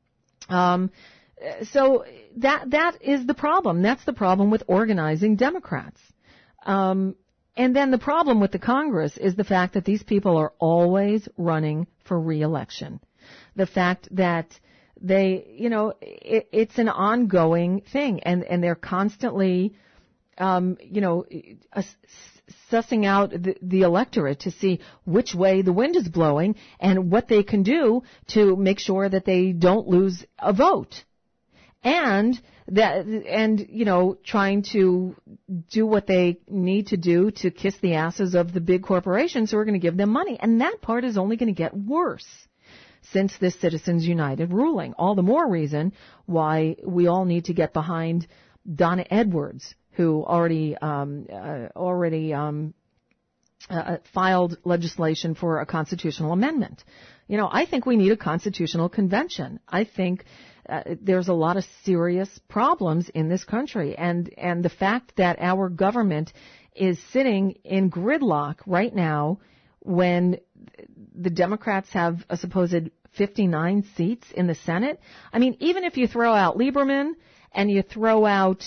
So that is the problem. That's the problem with organizing Democrats. And then the problem with the Congress is the fact that these people are always running for re-election. The fact that they, you know, it's an ongoing thing, and they're constantly, you know, sussing out the electorate to see which way the wind is blowing and what they can do to make sure that they don't lose a vote. And you know, trying to do what they need to do to kiss the asses of the big corporations who are going to give them money. And that part is only going to get worse. since this Citizens United ruling. All the more reason why we all need to get behind Donna Edwards, who already filed legislation for a constitutional amendment. You know, I think we need a constitutional convention. I think there's a lot of serious problems in this country, and the fact that our government is sitting in gridlock right now when the Democrats have a supposed 59 seats in the Senate. I mean, even if you throw out Lieberman and you throw out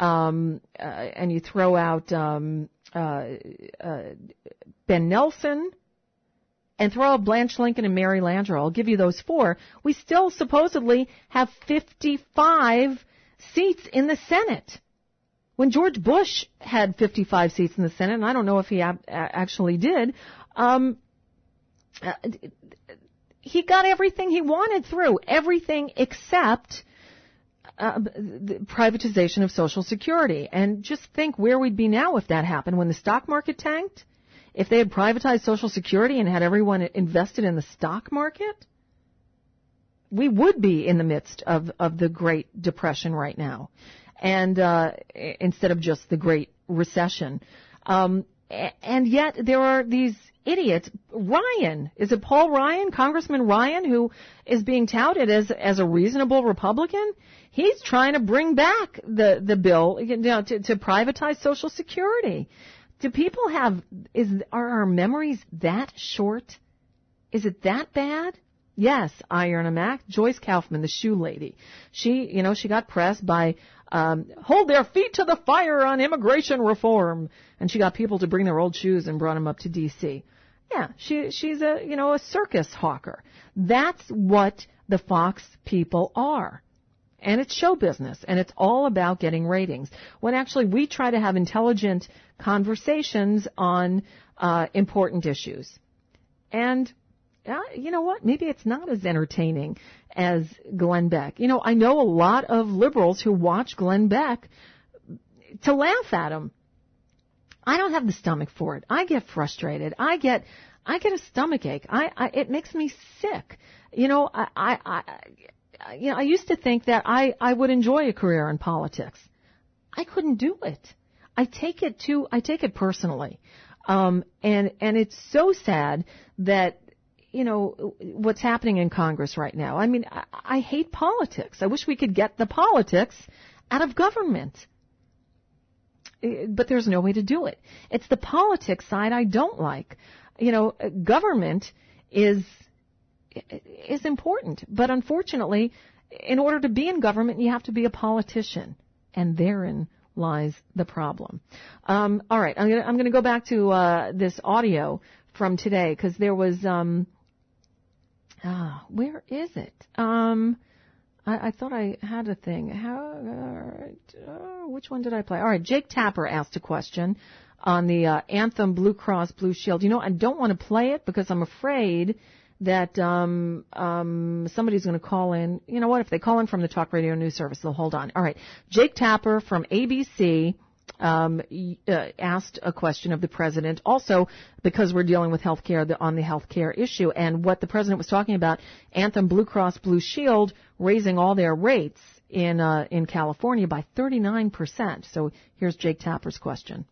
Ben Nelson and throw out Blanche Lincoln and Mary Landrieu, I'll give you those four, we still supposedly have 55 seats in the Senate. When George Bush had 55 seats in the Senate, and I don't know if he actually did, he got everything he wanted through, everything except the privatization of Social Security. And just think where we'd be now if that happened. When the stock market tanked, if they had privatized Social Security and had everyone invested in the stock market, we would be in the midst of the Great Depression right now, and instead of just the Great Recession. And yet there are these idiots. Ryan, is it Paul Ryan, Congressman Ryan, who is being touted as a reasonable Republican? He's trying to bring back the bill, you know, to privatize Social Security. Do people are our memories that short? Is it that bad? Yes, Iron Mac, Joyce Kaufman, the shoe lady. She got pressed by hold their feet to the fire on immigration reform, and she got people to bring their old shoes and brought them up to D.C. Yeah, she's a circus hawker. That's what the Fox people are. And it's show business, and it's all about getting ratings. When actually we try to have intelligent conversations on important issues. And you know what? Maybe it's not as entertaining as Glenn Beck. You know, I know a lot of liberals who watch Glenn Beck to laugh at him. I don't have the stomach for it. I get frustrated. I get a stomach ache. It makes me sick. You know, I used to think that I would enjoy a career in politics. I couldn't do it. I take it personally. And it's so sad that, you know, what's happening in Congress right now. I mean, I hate politics. I wish we could get the politics out of government. But there's no way to do it. It's the politics side I don't like. You know, government is important. But unfortunately, in order to be in government, you have to be a politician. And therein lies the problem. All right, I'm going to go back to this audio from today, because there was where is it? I thought I had a thing. Which one did I play? All right, Jake Tapper asked a question on the Anthem Blue Cross Blue Shield. You know, I don't want to play it because I'm afraid that somebody's going to call in. You know what? If they call in from the Talk Radio News Service, they'll hold on. All right, Jake Tapper from ABC asked a question of the president, also because we're dealing with healthcare, on the healthcare issue, and what the president was talking about, Anthem Blue Cross Blue Shield raising all their rates in California by 39%. So here's Jake Tapper's question.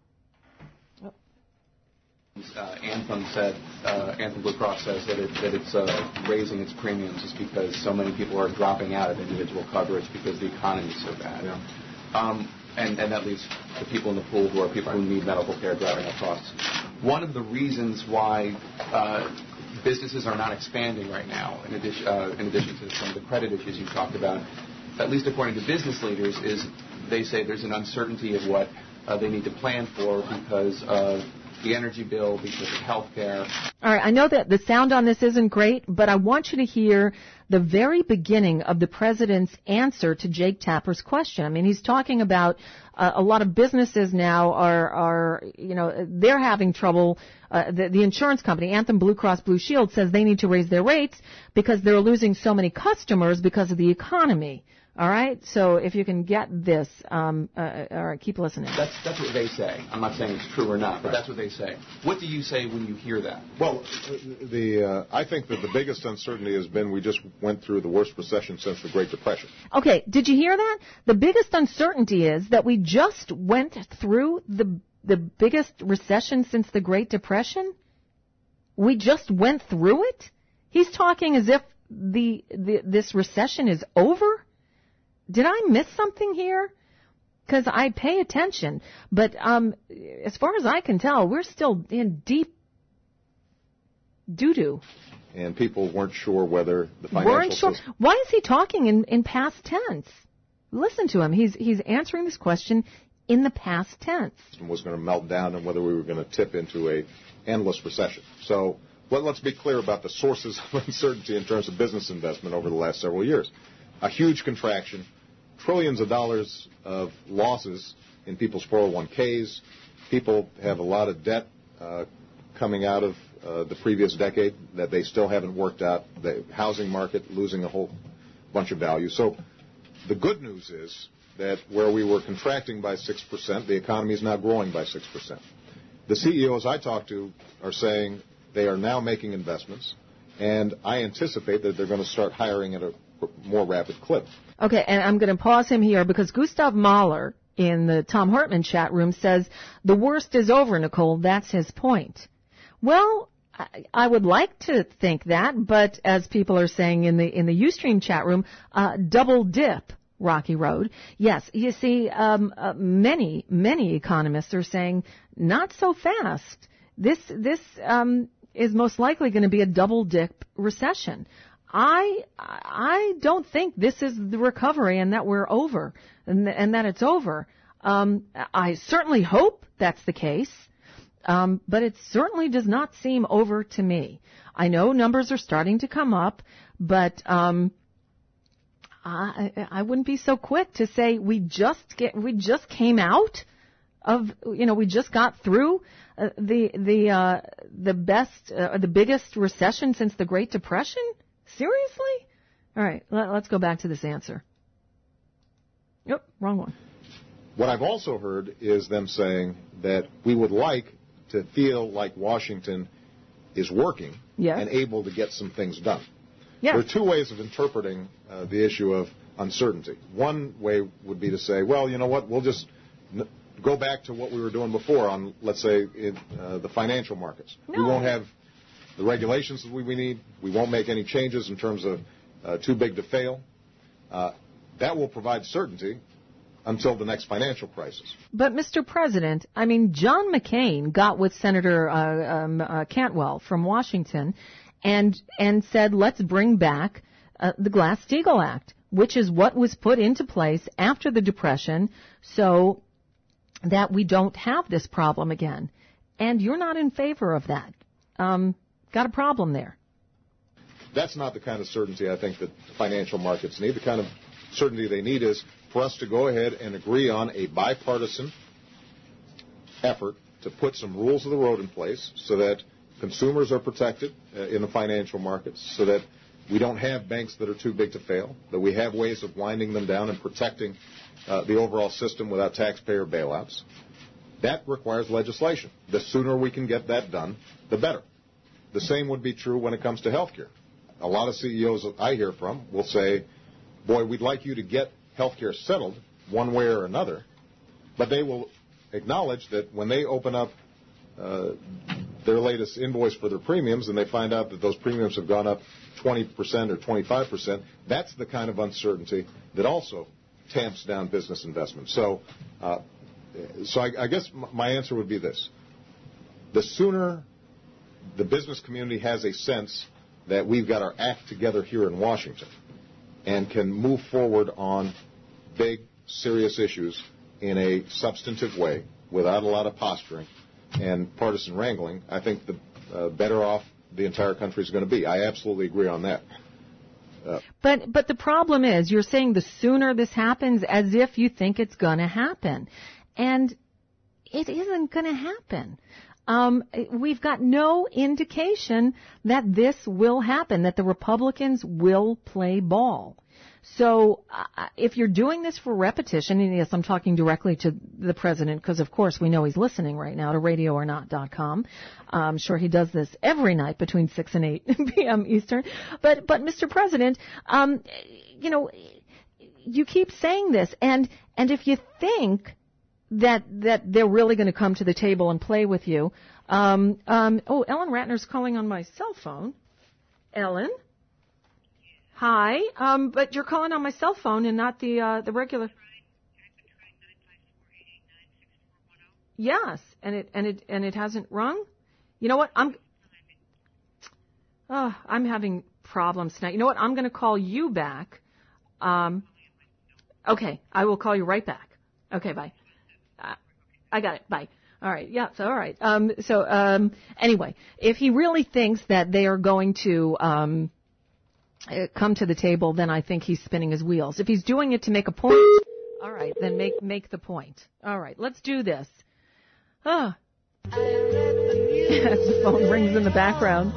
Anthem Blue Cross says that it's raising its premiums just because so many people are dropping out of individual coverage because the economy is so bad. Yeah. And that leaves the people in the pool who are people who need medical care driving up costs. One of the reasons why businesses are not expanding right now, in addition to some of the credit issues you talked about, at least according to business leaders, is they say there's an uncertainty of what they need to plan for because of the energy bill, because of health care. All right, I know that the sound on this isn't great, but I want you to hear the very beginning of the president's answer to Jake Tapper's question. I mean, he's talking about a lot of businesses now are you know, they're having trouble. The insurance company, Anthem Blue Cross Blue Shield, says they need to raise their rates because they're losing so many customers because of the economy. All right? So if you can get this, all right, keep listening. That's what they say. I'm not saying it's true or not, but that's what they say. What do you say when you hear that? Well, I think that the biggest uncertainty has been we just went through the worst recession since the Great Depression. Okay, did you hear that? The biggest uncertainty is that we just went through the biggest recession since the Great Depression? We just went through it? He's talking as if this recession is over? Did I miss something here? Because I pay attention. But as far as I can tell, we're still in deep doo-doo. And people weren't sure whether the financial system... Why is he talking in past tense? Listen to him. He's answering this question in the past tense. ...was going to melt down and whether we were going to tip into a endless recession. So let's be clear about the sources of uncertainty in terms of business investment over the last several years. A huge contraction, trillions of dollars of losses in people's 401ks. People have a lot of debt coming out of the previous decade that they still haven't worked out. The housing market losing a whole bunch of value. So the good news is that where we were contracting by 6%, the economy is now growing by 6%. The CEOs I talk to are saying they are now making investments, and I anticipate that they're going to start hiring at a more rapid clip. Okay, and I'm going to pause him here because Gustav Mahler in the Tom Hartman chat room says, the worst is over, Nicole. That's his point. Well, I would like to think that, but as people are saying in the Ustream chat room, double dip, Rocky Road. Yes, you see, many economists are saying not so fast. This is most likely going to be a double dip recession. I don't think this is the recovery and that we're over and that it's over. I certainly hope that's the case. But it certainly does not seem over to me. I know numbers are starting to come up, but I wouldn't be so quick to say we just came out of, we just got through the biggest recession since the Great Depression. Seriously? All right, let's go back to this answer. Yep, wrong one. What I've also heard is them saying that we would like to feel like Washington is working and able to get some things done. Yes. There are two ways of interpreting the issue of uncertainty. One way would be to say, well, you know what, we'll just go back to what we were doing before on, let's say, the financial markets. No. We won't have the regulations that we need. We won't make any changes in terms of too big to fail. That will provide certainty until the next financial crisis. But, Mr. President, I mean, John McCain got with Senator Cantwell from Washington and said, let's bring back the Glass-Steagall Act, which is what was put into place after the Depression so that we don't have this problem again. And you're not in favor of that. Got a problem there. That's not the kind of certainty I think that financial markets need. The kind of certainty they need is for us to go ahead and agree on a bipartisan effort to put some rules of the road in place so that consumers are protected in the financial markets, so that we don't have banks that are too big to fail, that we have ways of winding them down and protecting the overall system without taxpayer bailouts. That requires legislation. The sooner we can get that done, the better. The same would be true when it comes to health care. A lot of CEOs that I hear from will say, boy, we'd like you to get health care settled one way or another, but they will acknowledge that when they open up their latest invoice for their premiums and they find out that those premiums have gone up 20% or 25%, that's the kind of uncertainty that also tamps down business investment. So I guess my answer would be this. The sooner the business community has a sense that we've got our act together here in Washington and can move forward on big, serious issues in a substantive way without a lot of posturing and partisan wrangling, I think the better off the entire country is going to be. I absolutely agree on that. But the problem is you're saying the sooner this happens as if you think it's going to happen. And it isn't going to happen. We've got no indication that this will happen, that the Republicans will play ball. So if you're doing this for repetition, and yes, I'm talking directly to the president because, of course, we know he's listening right now to radioornot.com. I'm sure he does this every night between 6 and 8 p.m. Eastern. But Mr. President, you keep saying this, and if you think that they're really going to come to the table and play with you, Ellen Ratner's calling on my cell phone. Ellen? Hi, but you're calling on my cell phone and not the regular. Yes, and it hasn't rung. You know what? I'm having problems tonight. You know what? I'm going to call you back. Okay, I will call you right back. Okay, bye. I got it. Bye. All right. Yeah. So all right. Anyway, if he really thinks that they are going to come to the table, then I think he's spinning his wheels. If he's doing it to make a point, all right, then make the point. All right, let's do this. As the phone rings in the background.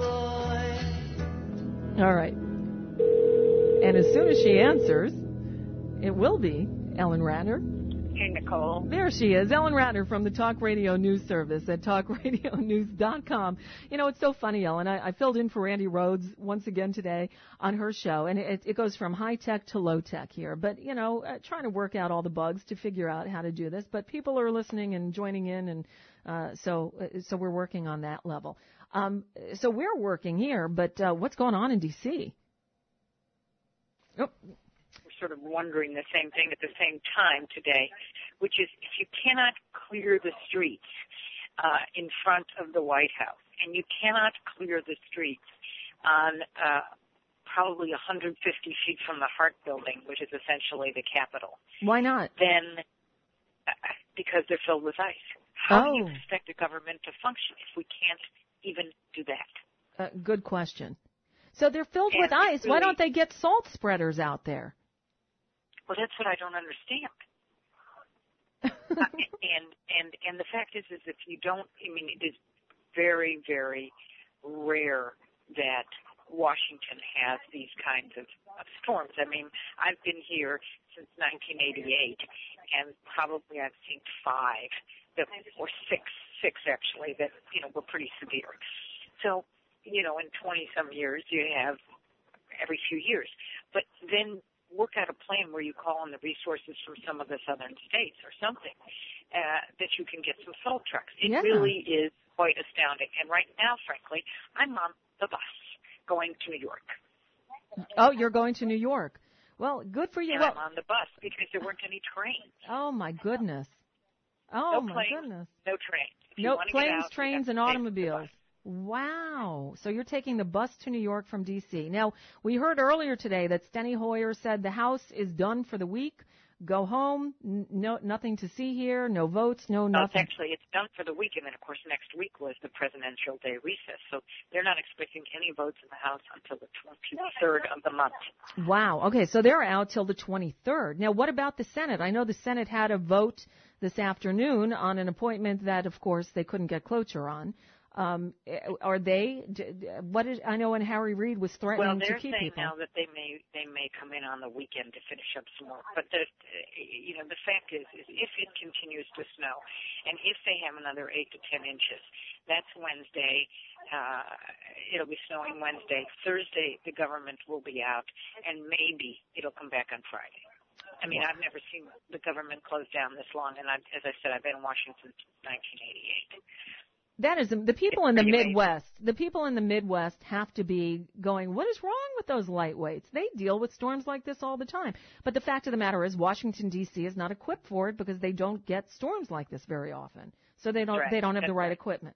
All right. And as soon as she answers, it will be Ellen Ratner. Hey, Nicole. There she is, Ellen Ratner from the Talk Radio News Service at talkradionews.com. You know, it's so funny, Ellen. I filled in for Randy Rhodes once again today on her show, and it goes from high-tech to low-tech here. But, trying to work out all the bugs to figure out how to do this. But people are listening and joining in, and so we're working on that level. So we're working here, but what's going on in D.C.? Oh. Sort of wondering the same thing at the same time today, which is if you cannot clear the streets in front of the White House, and you cannot clear the streets on probably 150 feet from the Hart Building, which is essentially the Capitol. Why not? Then, because they're filled with ice. How do you expect a government to function if we can't even do that? Good question. So they're filled with ice. Really, why don't they get salt spreaders out there? Well, that's what I don't understand. And the fact is if you don't, it is very, very rare that Washington has these kinds of storms. I've been here since 1988, and probably I've seen 5 or six actually that were pretty severe. So in 20-some years you have every few years, but then work out a plan where you call on the resources from some of the southern states or something that you can get some salt trucks. It really is quite astounding. And right now, frankly, I'm on the bus going to New York. Oh, you're going to New York. Well, good for you. And I'm on the bus because there weren't any trains. Oh, my goodness. Oh, no my planes, goodness. No trains. No planes, trains, and automobiles. Wow. So you're taking the bus to New York from D.C. Now, we heard earlier today that Steny Hoyer said the House is done for the week. Go home. No, nothing to see here. No votes. No nothing. It's done for the week. And then, of course, next week was the presidential day recess. So they're not expecting any votes in the House until the 23rd of the month. Wow. Okay. So they're out till the 23rd. Now, what about the Senate? I know the Senate had a vote this afternoon on an appointment that, of course, they couldn't get cloture on. Are they? I know when Harry Reid was threatening to keep people. Well, they're saying now that they may come in on the weekend to finish up some work. But the fact is if it continues to snow, and if they have another 8 to 10 inches, that's Wednesday. It'll be snowing Wednesday. Thursday, the government will be out, and maybe it'll come back on Friday. I've never seen the government close down this long, and as I said, I've been in Washington since 1988. That is the people in the Midwest. The people in the Midwest have to be going, what is wrong with those lightweights? They deal with storms like this all the time. But the fact of the matter is Washington, D.C. is not equipped for it because they don't get storms like this very often. So they don't have the right equipment.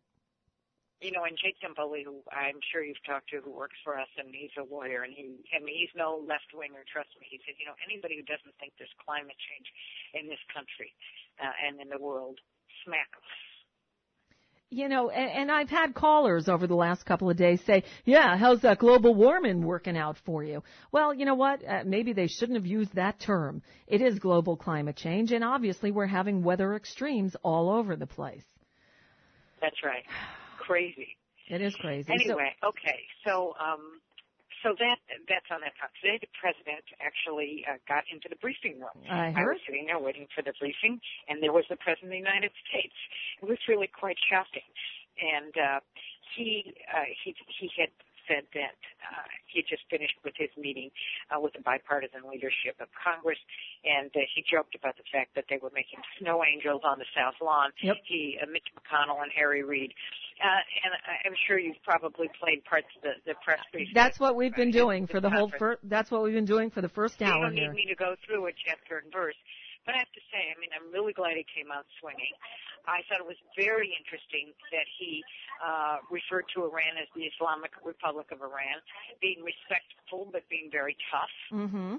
And Jake Campoli, who I'm sure you've talked to, who works for us, and he's a lawyer, and he's no left-winger, trust me. He said, anybody who doesn't think there's climate change in this country and in the world, smack them. And I've had callers over the last couple of days say, yeah, how's that global warming working out for you? Well, you know what? Maybe they shouldn't have used that term. It is global climate change, and obviously we're having weather extremes all over the place. That's right. Crazy. It is crazy. Anyway, okay. So So that's on that front. Today, the president actually got into the briefing room. I was sitting there waiting for the briefing, and there was the president of the United States. It was really quite shocking. And he had said that he had just finished with his meeting with the bipartisan leadership of Congress, and he joked about the fact that they were making snow angels on the South Lawn. Yep. Mitch McConnell and Harry Reid. And I'm sure you've probably played parts of the press briefing. That's what we've been doing for the whole. That's what we've been doing for the first hour. You don't need me to go through it chapter and verse. But I have to say, I mean, I'm really glad he came out swinging. I thought it was very interesting that he referred to Iran as the Islamic Republic of Iran, being respectful but being very tough. Mm-hmm.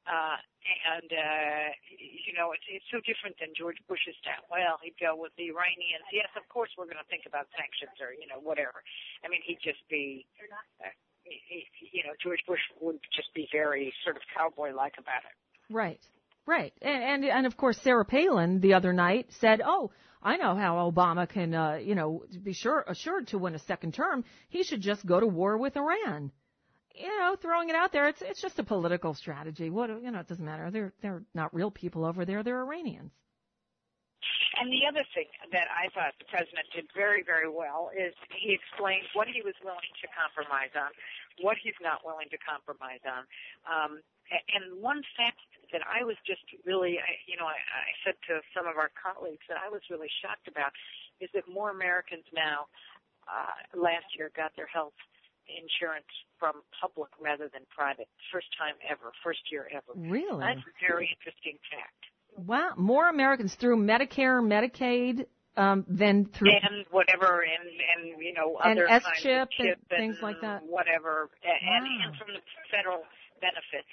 It's so different than George Bush's style. Well, he'd go with the Iranians. Yes, of course we're going to think about sanctions or, whatever. I mean, he'd just be, George Bush would just be very sort of cowboy-like about it. Right. And of course, Sarah Palin the other night said, oh, I know how Obama can, be assured to win a second term. He should just go to war with Iran. Throwing it out there, it's just a political strategy. It doesn't matter. They're not real people over there. They're Iranians. And the other thing that I thought the president did very, very well is he explained what he was willing to compromise on, what he's not willing to compromise on. And one fact that I was just really, I said to some of our colleagues that I was really shocked about is that more Americans now last year got their health insurance from public rather than private. First year ever. Really? That's a very interesting fact. Wow, more Americans through Medicare, Medicaid, than through and whatever, and other and kinds S-chip of chip and things like that. Whatever, Wow. and from the federal benefits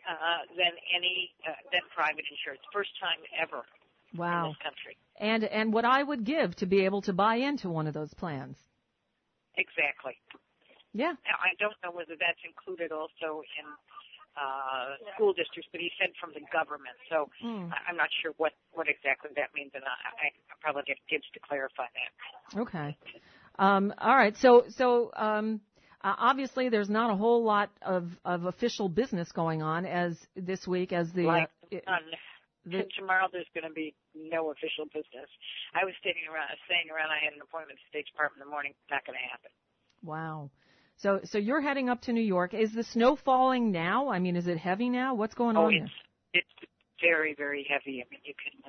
than private insurance. First time ever. Wow. In this country. And what I would give to be able to buy into one of those plans. Exactly. Yeah. Now, I don't know whether that's included also in school districts, but he said from the government. So I'm not sure what exactly that means, and I probably get Gibbs to clarify that. Okay. All right. So obviously there's not a whole lot of official business going on as this week as the. Tomorrow there's going to be no official business. I was saying around I had an appointment at the State Department in the morning. Not going to happen. Wow. So you're heading up to New York. Is the snow falling now? I mean, is it heavy now? What's going on there? It's very, very heavy. I mean, you can,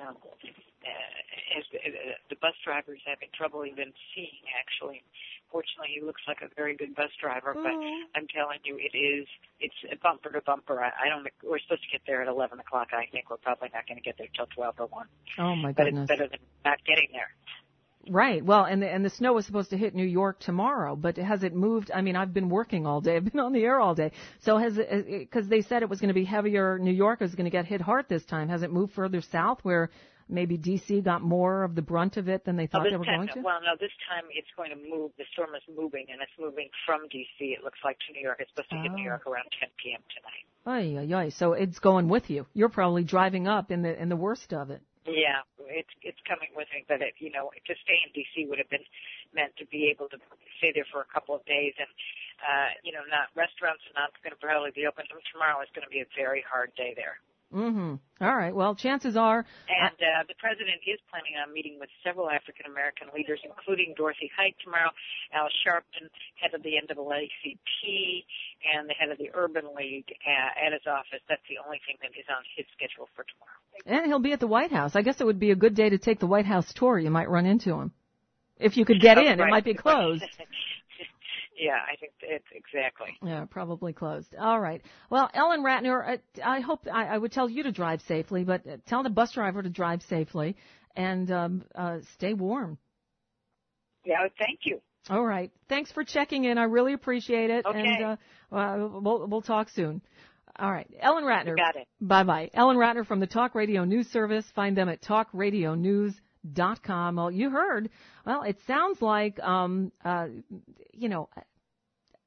as the bus driver is having trouble even seeing, actually. Fortunately, he looks like a very good bus driver, but I'm telling you, it's bumper to bumper. We're supposed to get there at 11 o'clock. I think we're probably not going to get there till 12 or 1. Oh, my but goodness. It's better than not getting there. Right. Well, and the snow was supposed to hit New York tomorrow, but has it moved? I mean, I've been working all day. I've been on the air all day. So because they said it was going to be heavier, New York was going to get hit hard this time. Has it moved further south where maybe D.C. got more of the brunt of it than they thought they were going to? Well, no, this time it's going to move. The storm is moving, and it's moving from D.C., it looks like, to New York. It's supposed to hit New York around 10 p.m. tonight. Oy. So it's going with you. You're probably driving up in the worst of it. Yeah, it's coming with me, but to stay in D.C. would have been meant to be able to stay there for a couple of days, and not restaurants are not going to probably be open. Tomorrow is going to be a very hard day there. Mm-hmm. All right. Well, chances are. And the president is planning on meeting with several African American leaders, including Dorothy Height tomorrow, Al Sharpton, head of the NAACP, and the head of the Urban League at his office. That's the only thing that is on his schedule for tomorrow. And he'll be at the White House. I guess it would be a good day to take the White House tour. You might run into him. If you could get in, right. It might be closed. Yeah, I think it's exactly. Yeah, probably closed. All right. Well, Ellen Ratner, I hope I would tell you to drive safely, but tell the bus driver to drive safely and stay warm. Yeah, thank you. All right. Thanks for checking in. I really appreciate it. Okay. And we'll talk soon. All right. Ellen Ratner. Got it. Bye-bye. Ellen Ratner from the Talk Radio News Service. Find them at talkradionews.com. Well, you heard. Well, it sounds like,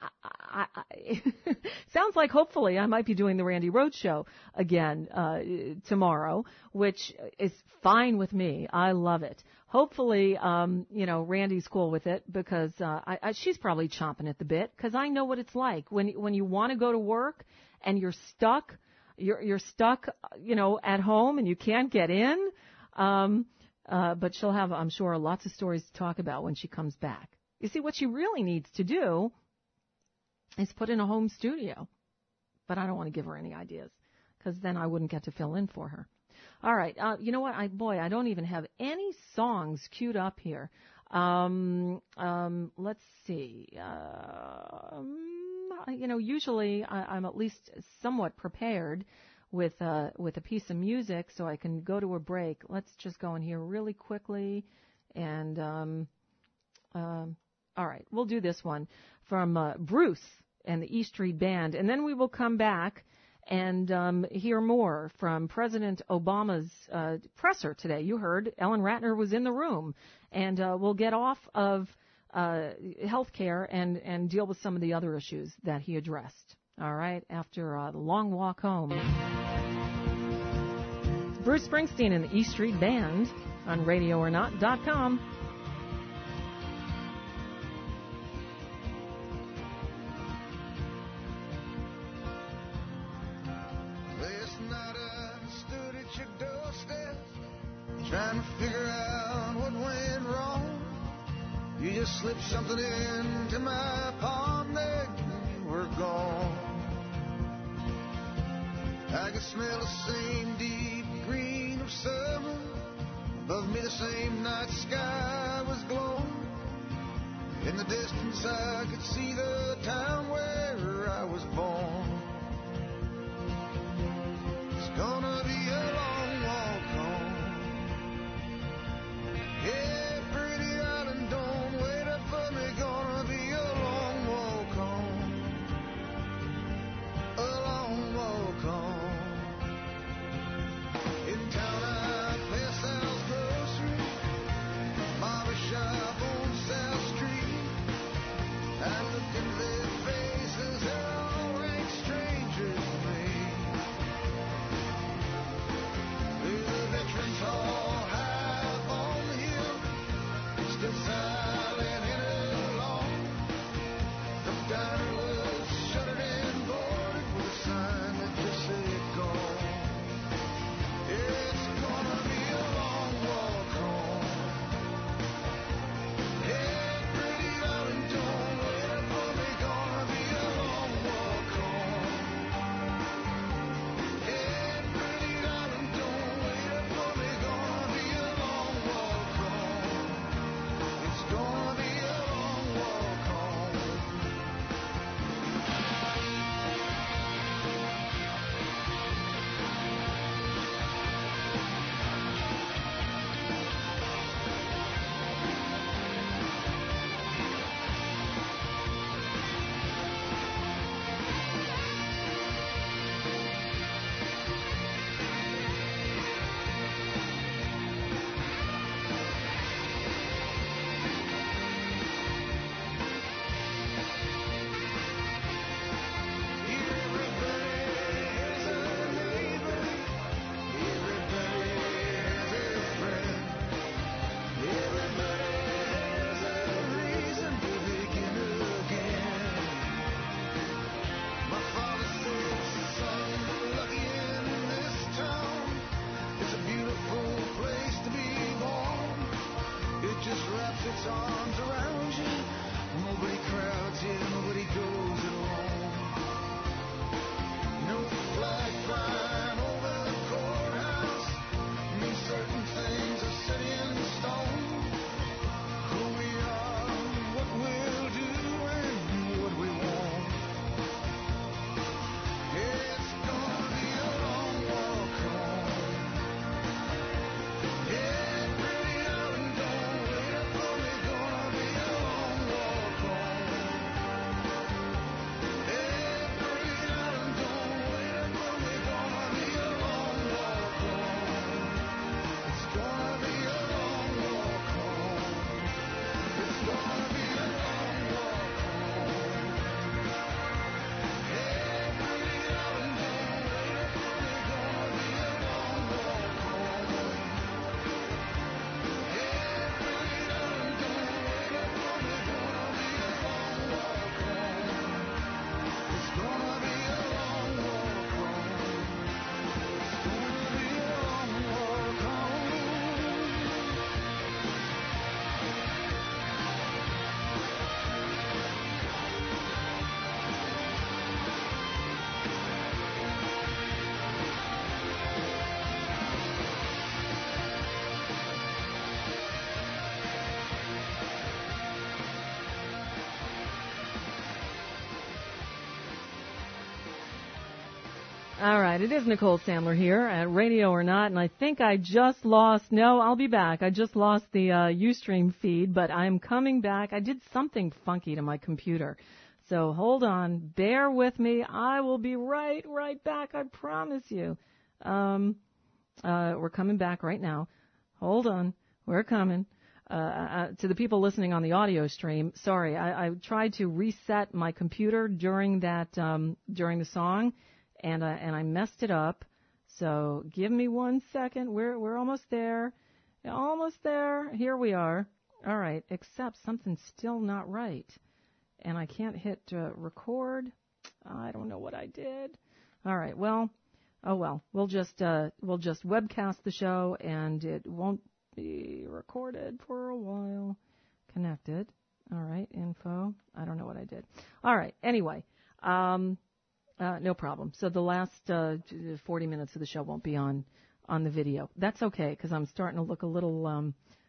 sounds like hopefully I might be doing the Randy Rhoads show again tomorrow, which is fine with me. I love it. Hopefully, Randy's cool with it because she's probably chomping at the bit because I know what it's like when you want to go to work and you're stuck. You're stuck, at home and you can't get in. But she'll have, I'm sure, lots of stories to talk about when she comes back. You see, what she really needs to do is put in a home studio. But I don't want to give her any ideas because then I wouldn't get to fill in for her. All right. You know what? I don't even have any songs queued up here. Let's see. Usually I'm at least somewhat prepared with a piece of music so I can go to a break. Let's just go in here really quickly and all right, we'll do this one from Bruce and the E Street Band, and then we will come back and hear more from President Obama's presser today. You heard Ellen Ratner was in the room, and we'll get off of health care and deal with some of the other issues that he addressed. All right, after the long walk home. Bruce Springsteen and the E Street Band on RadioOrNot.com. Last night I stood at your doorstep, trying to figure out what went wrong. You just slipped something into my palm there, and you were gone. I could smell the same deep green of summer. Above me the same night sky was glowing. In the distance I could see the town where I was born. It's gonna be a long walk home. Yeah, pretty island, don't wait up for me. Gonna be a long walk home. A long walk home. In town I pass Sal's grocery, barber shop on South Street. I look into their faces, they're all rank strangers to me. There's a veterans hall high up on the hill, stood silent in alone. The diner was shuttered and boarded with a sign that just said gone. It's gonna be a long walk home. Hey, pretty darling, don't wait up for me. Gonna be a long walk home. Hey, pretty darling, don't wait up for me. Gonna be a long walk home. It's gonna be a long walk home. Its arms around you. Nobody crowds here, nobody goes alone. No flag flying over the courthouse means certain things are set in stone. Who we are, what we'll do, and what we want. It's gonna be a long walk home. Yeah, pretty darling, don't wait up for me. Gonna All right, it is Nicole Sandler here at Radio or Not, and I think I just lost, no, I'll be back. I just lost the Ustream feed, but I'm coming back. I did something funky to my computer. So hold on, bear with me. I will be right back, I promise you. We're coming back right now. Hold on, we're coming. To the people listening on the audio stream, sorry, I tried to reset my computer during the song, and I messed it up. So give me 1 second. We're almost there. Almost there. Here we are. All right. Except something's still not right, and I can't hit record. I don't know what I did. All right. Well, oh well. We'll just webcast the show, and it won't be recorded for a while. Connected. All right. Info. I don't know what I did. All right. Anyway. No problem. So the last 40 minutes of the show won't be on the video. That's okay, because I'm starting to look a little,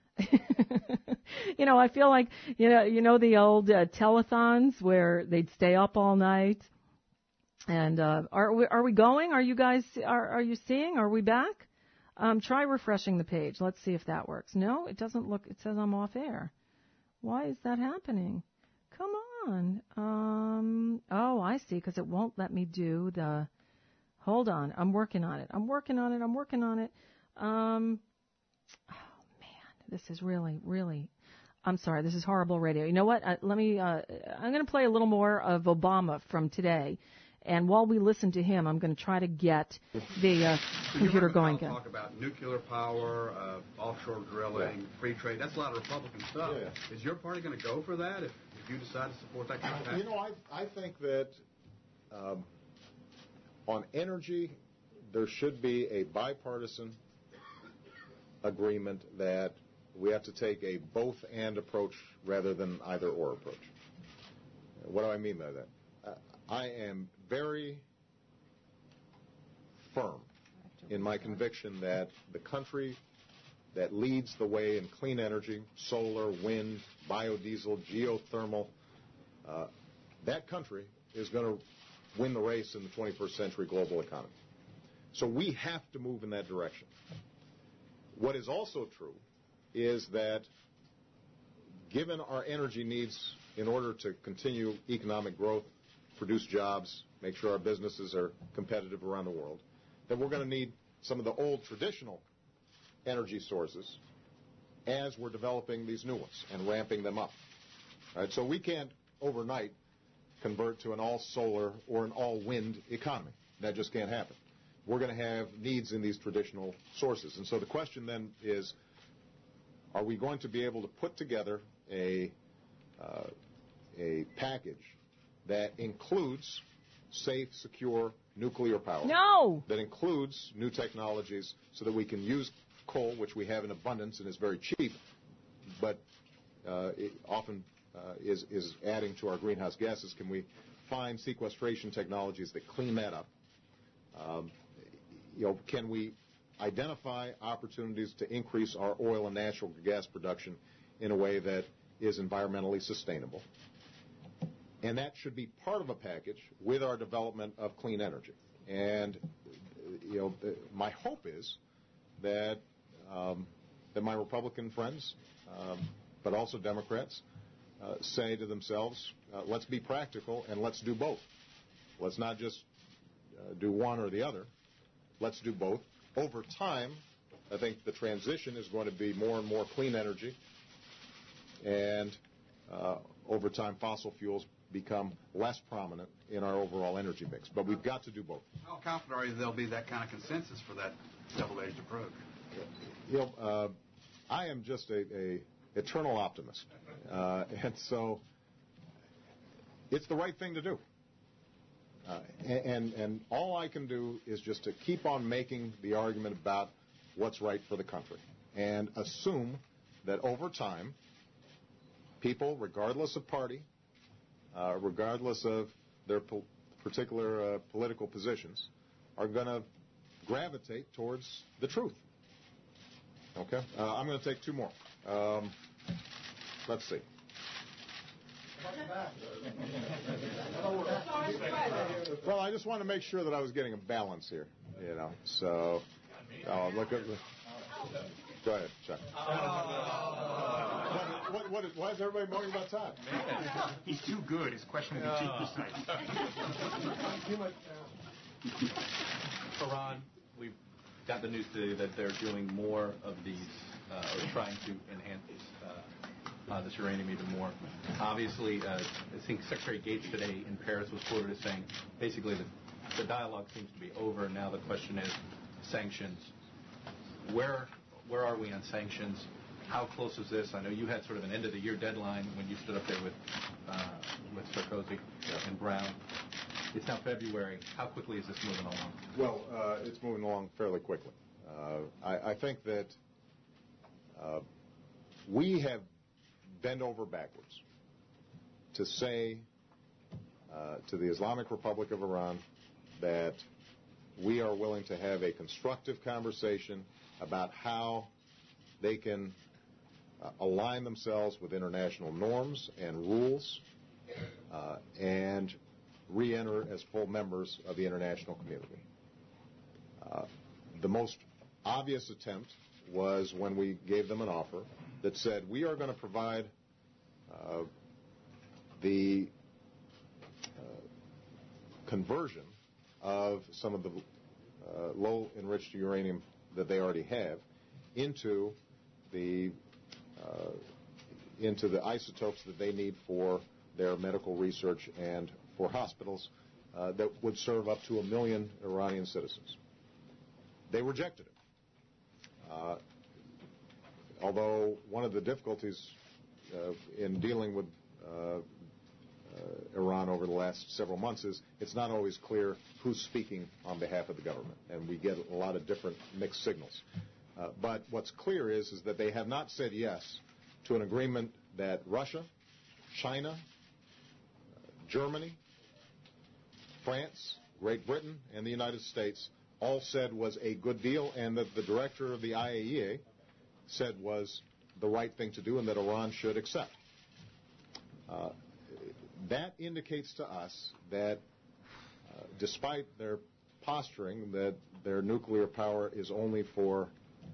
I feel like, the old telethons where they'd stay up all night. And are we going? Are you guys, are you seeing? Are we back? Try refreshing the page. Let's see if that works. No, it doesn't look, it says I'm off air. Why is that happening? Come on. Oh, I see, because it won't let me do the... Hold on. I'm working on it. Oh, man. This is really... I'm sorry. This is horrible radio. You know what? I'm going to play a little more of Obama from today. And while we listen to him, I'm going to try to get the computer going again. Talk about nuclear power, offshore drilling, free trade. That's a lot of Republican stuff. Yeah. Is your party going to go for that if you decide to support that kind of package? I think that on energy, there should be a bipartisan agreement that we have to take a both-and approach rather than either-or approach. What do I mean by that? I am very firm in my conviction that the country that leads the way in clean energy, solar, wind, biodiesel, geothermal, that country is going to win the race in the 21st century global economy. So we have to move in that direction. What is also true is that given our energy needs in order to continue economic growth, produce jobs, make sure our businesses are competitive around the world, that we're going to need some of the old traditional energy sources as we're developing these new ones and ramping them up. Right? So we can't overnight convert to an all-solar or an all-wind economy. That just can't happen. We're going to have needs in these traditional sources. And so the question then is, are we going to be able to put together a package that includes safe, secure nuclear power? No! That includes new technologies so that we can use coal, which we have in abundance and is very cheap, but it often is adding to our greenhouse gases. Can we find sequestration technologies that clean that up? Can we identify opportunities to increase our oil and natural gas production in a way that is environmentally sustainable? And that should be part of a package with our development of clean energy. And, my hope is that that my Republican friends, but also Democrats, say to themselves, let's be practical and let's do both. Let's not just do one or the other. Let's do both. Over time, I think the transition is going to be more and more clean energy. And over time, fossil fuels become less prominent in our overall energy mix. But we've got to do both. How confident are you there'll be that kind of consensus for that double-edged approach? I am just a eternal optimist. And so it's the right thing to do. And all I can do is just to keep on making the argument about what's right for the country and assume that over time, people, regardless of party, regardless of their particular political positions, are going to gravitate towards the truth. Okay? I'm going to take two more. Let's see. Well, I just want to make sure that I was getting a balance here, So, look at. Go ahead, Chuck. Why is everybody moaning about time? He's too good. His question would be too precise. Iran, we've got the news today that they're doing more of these, or trying to enhance this uranium even more. Obviously, I think Secretary Gates today in Paris was quoted as saying, basically, the dialogue seems to be over. Now the question is sanctions. Where are we on sanctions? How close is this? I know you had sort of an end-of-the-year deadline when you stood up there with Sarkozy and Brown. It's now February. How quickly is this moving along? Well, it's moving along fairly quickly. I think that we have bent over backwards to say to the Islamic Republic of Iran that we are willing to have a constructive conversation about how they can align themselves with international norms and rules and re-enter as full members of the international community. The most obvious attempt was when we gave them an offer that said we are going to provide the conversion of some of the low-enriched uranium that they already have into the isotopes that they need for their medical research and for hospitals that would serve up to 1 million Iranian citizens. They rejected it. Although one of the difficulties in dealing with Iran over the last several months is it's not always clear who's speaking on behalf of the government, and we get a lot of different mixed signals. But what's clear is that they have not said yes to an agreement that Russia, China, Germany, France, Great Britain, and the United States all said was a good deal, and that the director of the IAEA said was the right thing to do and that Iran should accept. That indicates to us that despite their posturing that their nuclear power is only for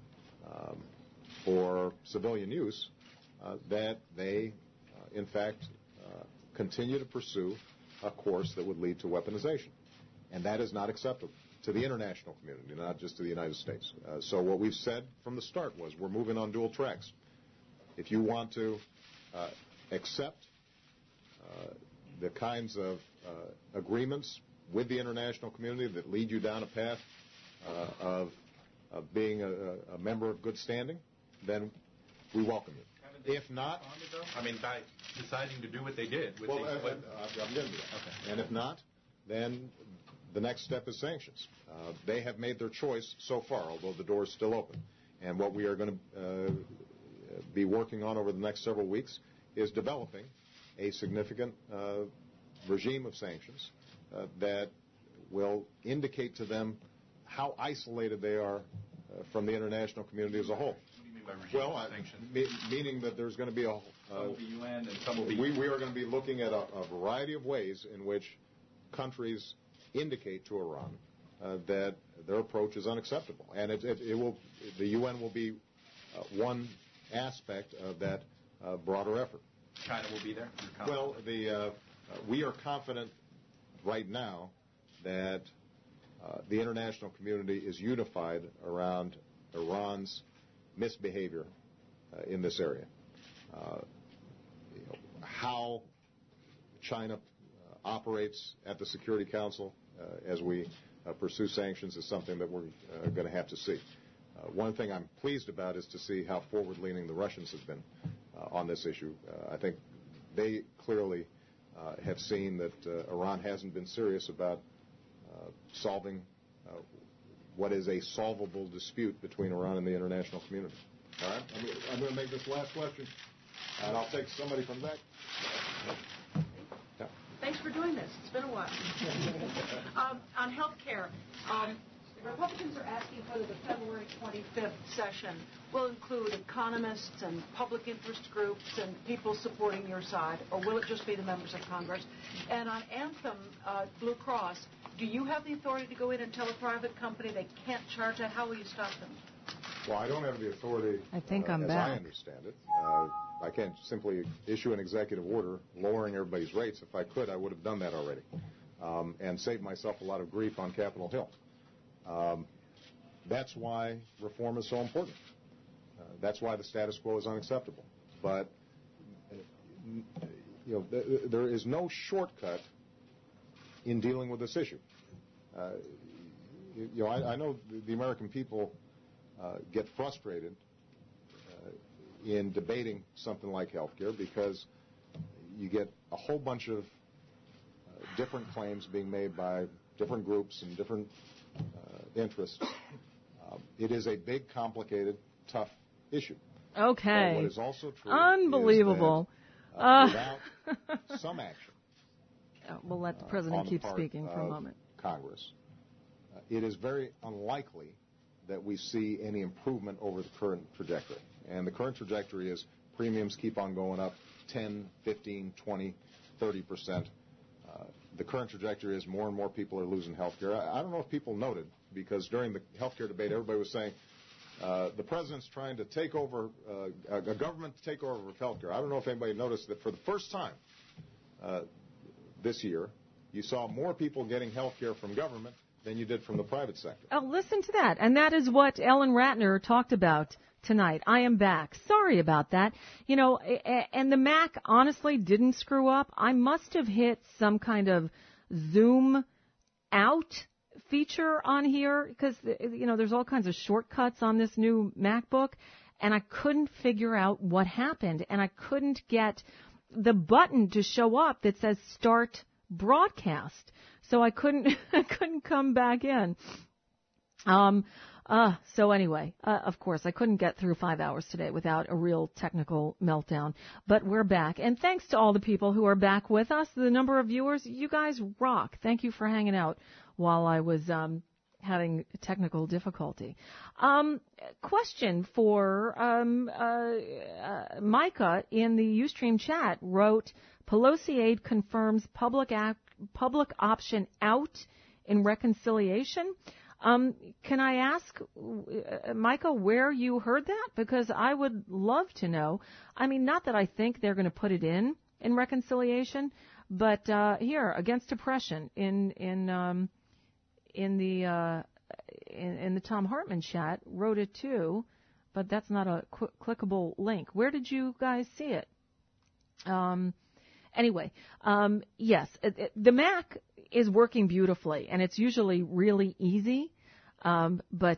civilian use, that they, in fact, continue to pursue a course that would lead to weaponization. And that is not acceptable to the international community, not just to the United States. So what we've said from the start was we're moving on dual tracks. If you want to accept the kinds of agreements with the international community that lead you down a path of being a member of good standing, then we welcome you. If not, I mean, by deciding to do what they did. I'm getting to that. Okay. And if not, then the next step is sanctions. They have made their choice so far, although the door is still open. And what we are going to be working on over the next several weeks is developing a significant regime of sanctions that will indicate to them how isolated they are from the international community as a whole. What do you mean by regime sanctions? Meaning that there's going to be some will be UN and some will be... We are going to be looking at a variety of ways in which countries indicate to Iran that their approach is unacceptable. And the UN will be one aspect of that broader effort. China will be there? Well, we are confident right now that the international community is unified around Iran's misbehavior in this area. How China operates at the Security Council as we pursue sanctions is something that we're going to have to see. One thing I'm pleased about is to see how forward-leaning the Russians have been on this issue. I think they clearly have seen that Iran hasn't been serious about solving what is a solvable dispute between Iran and the international community. All right? I'm going to make this last question, and I'll take somebody from back. Thanks for doing this. It's been a while. On health care, Republicans are asking whether the February 25th session will include economists and public interest groups and people supporting your side, or will it just be the members of Congress? And on Anthem Blue Cross, do you have the authority to go in and tell a private company they can't charge that? How will you stop them? Well, I don't have the authority, I think I'm as back. I understand it. I can't simply issue an executive order lowering everybody's rates. If I could, I would have done that already and saved myself a lot of grief on Capitol Hill. That's why reform is so important. That's why the status quo is unacceptable. But there is no shortcut in dealing with this issue. I know the American people get frustrated in debating something like health care because you get a whole bunch of different claims being made by different groups and different interests. It is a big, complicated, tough issue. Okay. But what is also true Unbelievable. is that without some action, we'll let the president keep speaking for a moment. Congress, it is very unlikely that we see any improvement over the current trajectory. And the current trajectory is premiums keep on going up 10, 15, 20, 30%. The current trajectory is more and more people are losing health care. I don't know if people noted, because during the health care debate, everybody was saying the president's trying to take over, a government to take over health care. I don't know if anybody noticed that for the first time this year, you saw more people getting health care from government than you did from the private sector. Oh, listen to that. And that is what Ellen Ratner talked about tonight. I am back. Sorry about that. And the Mac honestly didn't screw up. I must have hit some kind of zoom out feature on here because, there's all kinds of shortcuts on this new MacBook, and I couldn't figure out what happened, and I couldn't get the button to show up that says start broadcast. So I couldn't come back in. So anyway, of course, I couldn't get through 5 hours today without a real technical meltdown. But we're back. And thanks to all the people who are back with us, the number of viewers, you guys rock. Thank you for hanging out while I was having technical difficulty. Question for Micah in the Ustream chat wrote, Pelosi aide confirms public option out in reconciliation. Can I ask, Micah, where you heard that? Because I would love to know. I mean, not that I think they're going to put it in reconciliation, but here, Against Depression in the Tom Hartman chat wrote it too, but that's not a clickable link. Where did you guys see it? Anyway, yes, the Mac is working beautifully, and it's usually really easy. But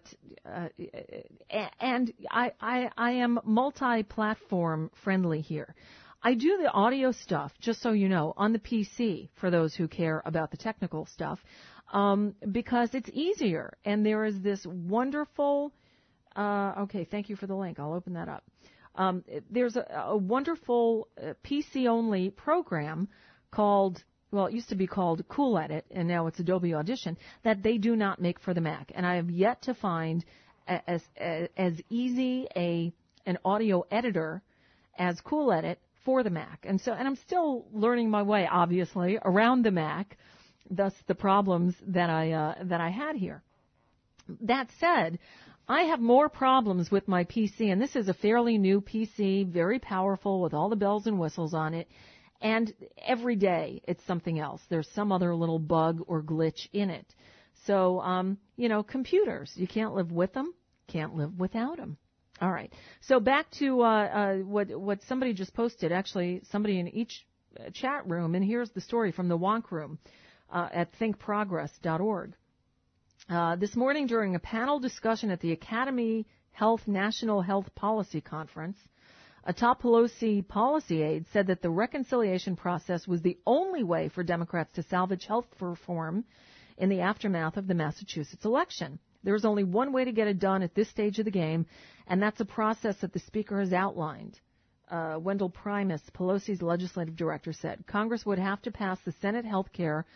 I am multi-platform friendly here. I do the audio stuff, just so you know, on the PC for those who care about the technical stuff, because it's easier. And there is this wonderful. Okay, thank you for the link. I'll open that up. There's a wonderful PC-only program called, well, it used to be called Cool Edit, and now it's Adobe Audition, that they do not make for the Mac. And I have yet to find as easy an audio editor as Cool Edit for the Mac. And I'm still learning my way, obviously, around the Mac, thus the problems that I had here. That said, I have more problems with my PC, and this is a fairly new PC, very powerful with all the bells and whistles on it, and every day it's something else. There's some other little bug or glitch in it. So, computers, you can't live with them, can't live without them. All right. So back to what somebody just posted, actually somebody in each chat room, and here's the story from the Wonk Room at thinkprogress.org. This morning during a panel discussion at the Academy Health National Health Policy Conference, a top Pelosi policy aide said that the reconciliation process was the only way for Democrats to salvage health reform in the aftermath of the Massachusetts election. There's only one way to get it done at this stage of the game, and that's a process that the Speaker has outlined. Wendell Primus, Pelosi's legislative director, said Congress would have to pass the Senate health care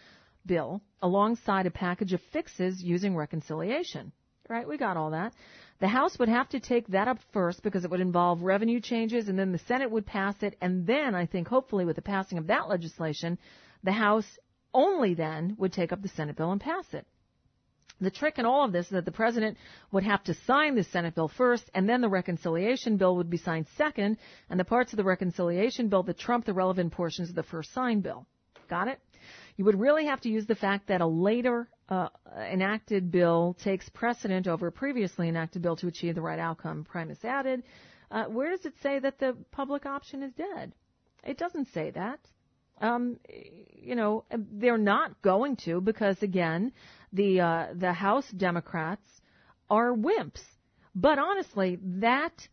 bill alongside a package of fixes using reconciliation. Right? We got all that. The House would have to take that up first because it would involve revenue changes, and then the Senate would pass it, and then I think hopefully with the passing of that legislation, the House only then would take up the Senate bill and pass it. The trick in all of this is that the president would have to sign the Senate bill first, and then the reconciliation bill would be signed second, and the parts of the reconciliation bill that trump the relevant portions of the first signed bill. Got it? You would really have to use the fact that a later enacted bill takes precedent over a previously enacted bill to achieve the right outcome. Primus added, where does it say that the public option is dead? It doesn't say that. They're not going to because, again, the House Democrats are wimps. But honestly, that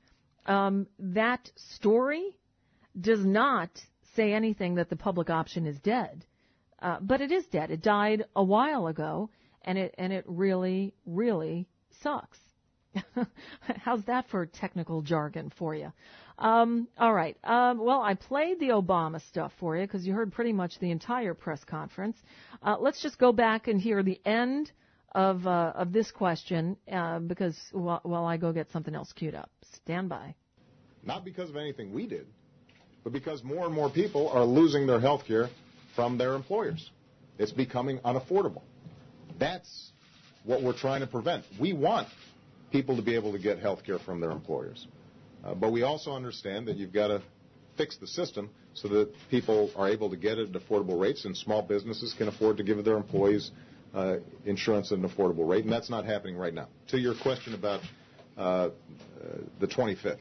story does not say anything that the public option is dead. But it is dead. It died a while ago, and it really, really sucks. How's that for technical jargon for you? All right. Well, I played the Obama stuff for you because you heard pretty much the entire press conference. Let's just go back and hear the end of this question because while I go get something else queued up. Stand by. Not because of anything we did, but because more and more people are losing their health care from their employers. It's becoming unaffordable. That's what we're trying to prevent. We want people to be able to get health care from their employers. But we also understand that you've got to fix the system so that people are able to get it at affordable rates and small businesses can afford to give their employees insurance at an affordable rate, and that's not happening right now. To your question about the 25th,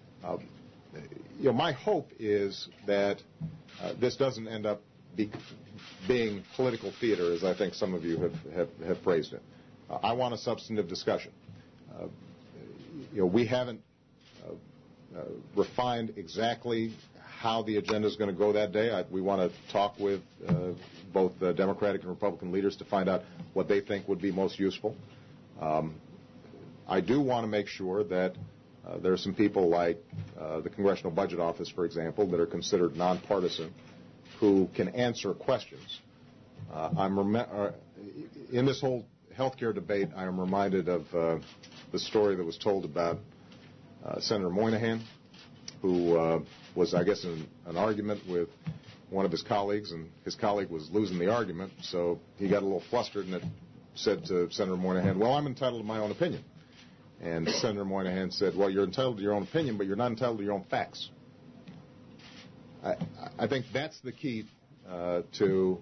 my hope is that this doesn't end up being political theater, as I think some of you have phrased it. I want a substantive discussion. We haven't refined exactly how the agenda is going to go that day. We want to talk with both the Democratic and Republican leaders to find out what they think would be most useful. I do want to make sure that there are some people like the Congressional Budget Office, for example, that are considered nonpartisan, who can answer questions. In this whole healthcare debate, I am reminded of the story that was told about Senator Moynihan, who was, I guess, in an argument with one of his colleagues, and his colleague was losing the argument, so he got a little flustered and said to Senator Moynihan, well, I'm entitled to my own opinion. And Senator Moynihan said, well, you're entitled to your own opinion, but you're not entitled to your own facts. I think that's the key to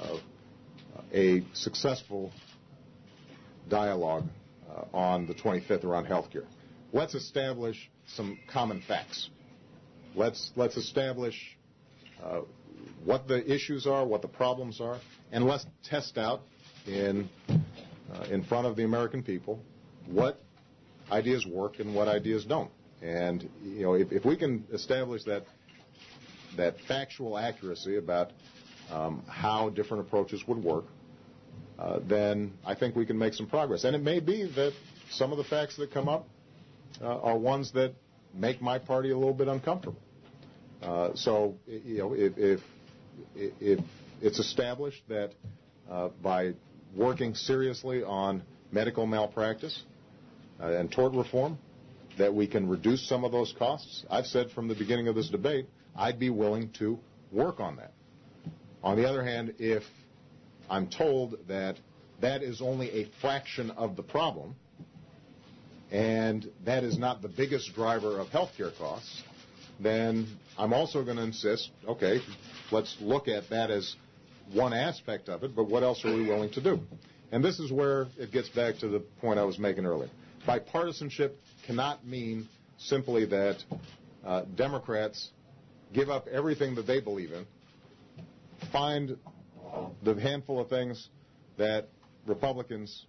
a successful dialogue on the 25th around health care. Let's establish some common facts. Let's establish what the issues are, what the problems are, and let's test out in front of the American people what ideas work and what ideas don't. And if we can establish that factual accuracy about how different approaches would work, then I think we can make some progress. And it may be that some of the facts that come up are ones that make my party a little bit uncomfortable. So, if it's established that by working seriously on medical malpractice and tort reform, that we can reduce some of those costs, I've said from the beginning of this debate, I'd be willing to work on that. On the other hand, if I'm told that that is only a fraction of the problem, and that is not the biggest driver of health care costs, then I'm also going to insist, okay, let's look at that as one aspect of it, but what else are we willing to do? And this is where it gets back to the point I was making earlier. Bipartisanship cannot mean simply that Democrats give up everything that they believe in, find the handful of things that Republicans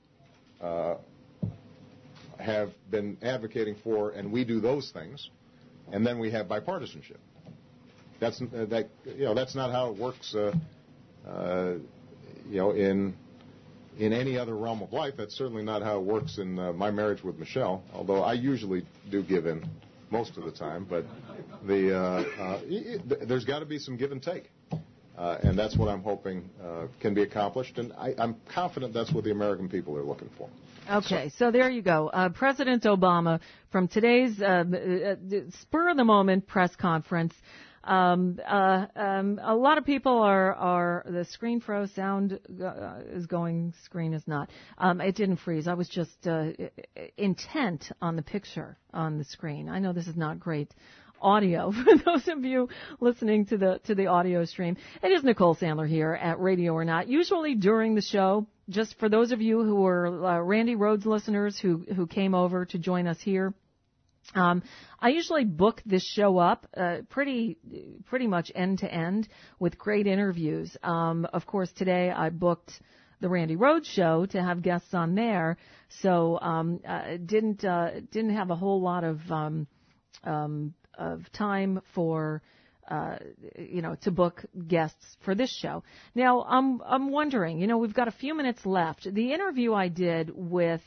have been advocating for, and we do those things, and then we have bipartisanship. That's not how it works. In any other realm of life, that's certainly not how it works in my marriage with Michelle. Although I usually do give in most of the time, but there's got to be some give and take. And that's what I'm hoping can be accomplished. And I'm confident that's what the American people are looking for. Okay, so there you go. President Obama, from today's spur-of-the-moment press conference, a lot of people are the screen froze, sound is going, screen is not. It didn't freeze. I was just intent on the picture on the screen. I know this is not great audio for those of you listening to the audio stream. It is Nicole Sandler here at Radio or Not. Usually during the show, just for those of you who are Randy Rhoads listeners who came over to join us here, I usually book this show up pretty much end to end with great interviews. Of course, today I booked the Randy Rhoads show to have guests on there, so didn't have a whole lot of time for to book guests for this show. Now I'm wondering, we've got a few minutes left. The interview I did with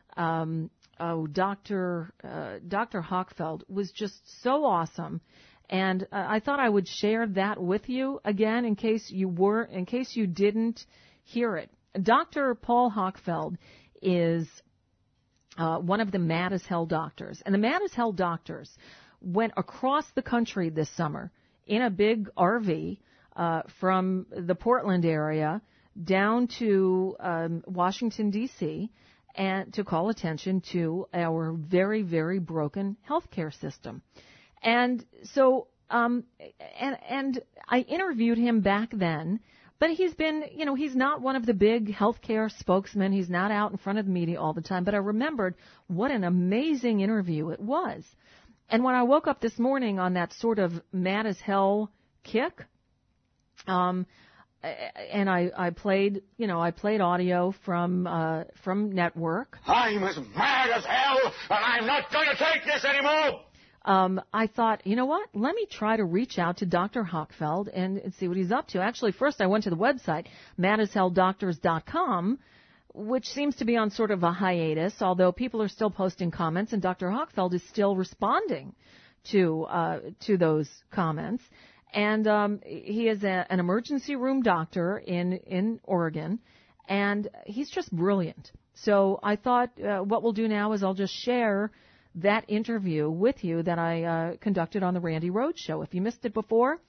Dr. Hochfeld was just so awesome, and I thought I would share that with you again in case you didn't hear it. Dr. Paul Hochfeld is one of the Mad as Hell doctors, and the Mad as Hell doctors went across the country this summer in a big RV from the Portland area down to Washington, D.C., and to call attention to our very, very broken healthcare system. And so, and I interviewed him back then, but he's been, he's not one of the big healthcare spokesmen. He's not out in front of the media all the time. But I remembered what an amazing interview it was. And when I woke up this morning on that sort of Mad as Hell kick, and I played audio from Network. I'm as mad as hell, and I'm not going to take this anymore. I thought, you know what? Let me try to reach out to Dr. Hochfeld and see what he's up to. Actually, first I went to the website, madashell.com, which seems to be on sort of a hiatus, although people are still posting comments, and Dr. Hochfeld is still responding to those comments. And he is an emergency room doctor in Oregon, and he's just brilliant. So I thought what we'll do now is I'll just share that interview with you that I conducted on the Randy Rhoads show. If you missed it before,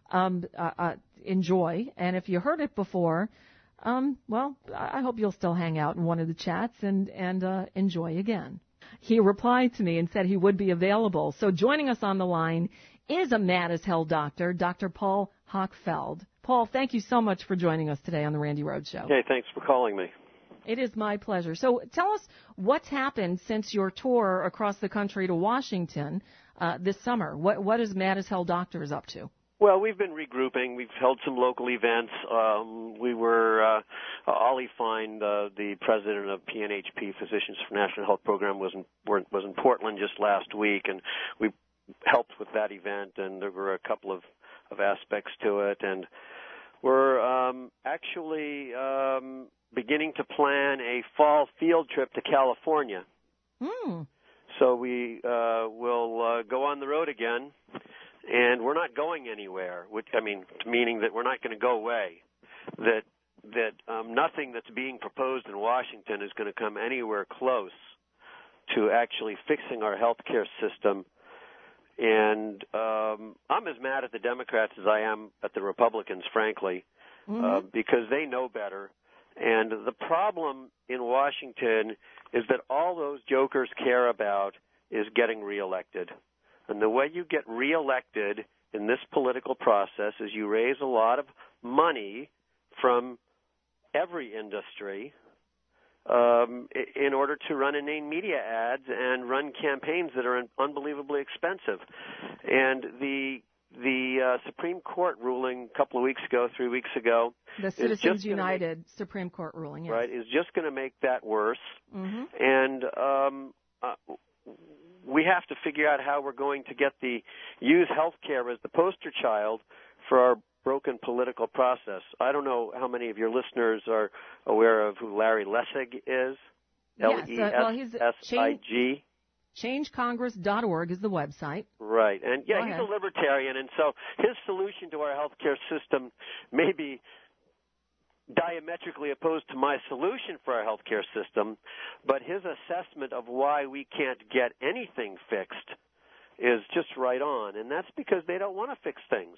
enjoy. And if you heard it before, well, I hope you'll still hang out in one of the chats and enjoy again. He replied to me and said he would be available. So joining us on the line is a Mad as Hell doctor, Dr. Paul Hochfeld. Paul, thank you so much for joining us today on the Randy Rhoads show. Hey, thanks for calling me. It is my pleasure. So tell us what's happened since your tour across the country to Washington this summer. What is Mad as Hell Doctors up to? Well, we've been regrouping. We've held some local events. We were, Ollie Fine, the president of PNHP, Physicians for National Health Program, was in Portland just last week, and we helped with that event, and there were a couple of aspects to it. And we're actually beginning to plan a fall field trip to California. So we will go on the road again. And we're not going anywhere, meaning that we're not going to go away, that nothing that's being proposed in Washington is going to come anywhere close to actually fixing our health care system. And I'm as mad at the Democrats as I am at the Republicans, frankly, because they know better. And the problem in Washington is that all those jokers care about is getting reelected. And the way you get reelected in this political process is you raise a lot of money from every industry in order to run inane media ads and run campaigns that are unbelievably expensive. And the Supreme Court ruling a couple of weeks ago, 3 weeks ago, the Citizens United Supreme Court ruling, yes. Right, is just going to make that worse. And we have to figure out how we're going to use health care as the poster child for our broken political process. I don't know how many of your listeners are aware of who Larry Lessig is. Yes, Lessig. changecongress.org is the website. Right. And, yeah, Go he's ahead. a libertarian, and so his solution to our health care system may be diametrically opposed to my solution for our healthcare system, but his assessment of why we can't get anything fixed is just right on, and that's because they don't want to fix things.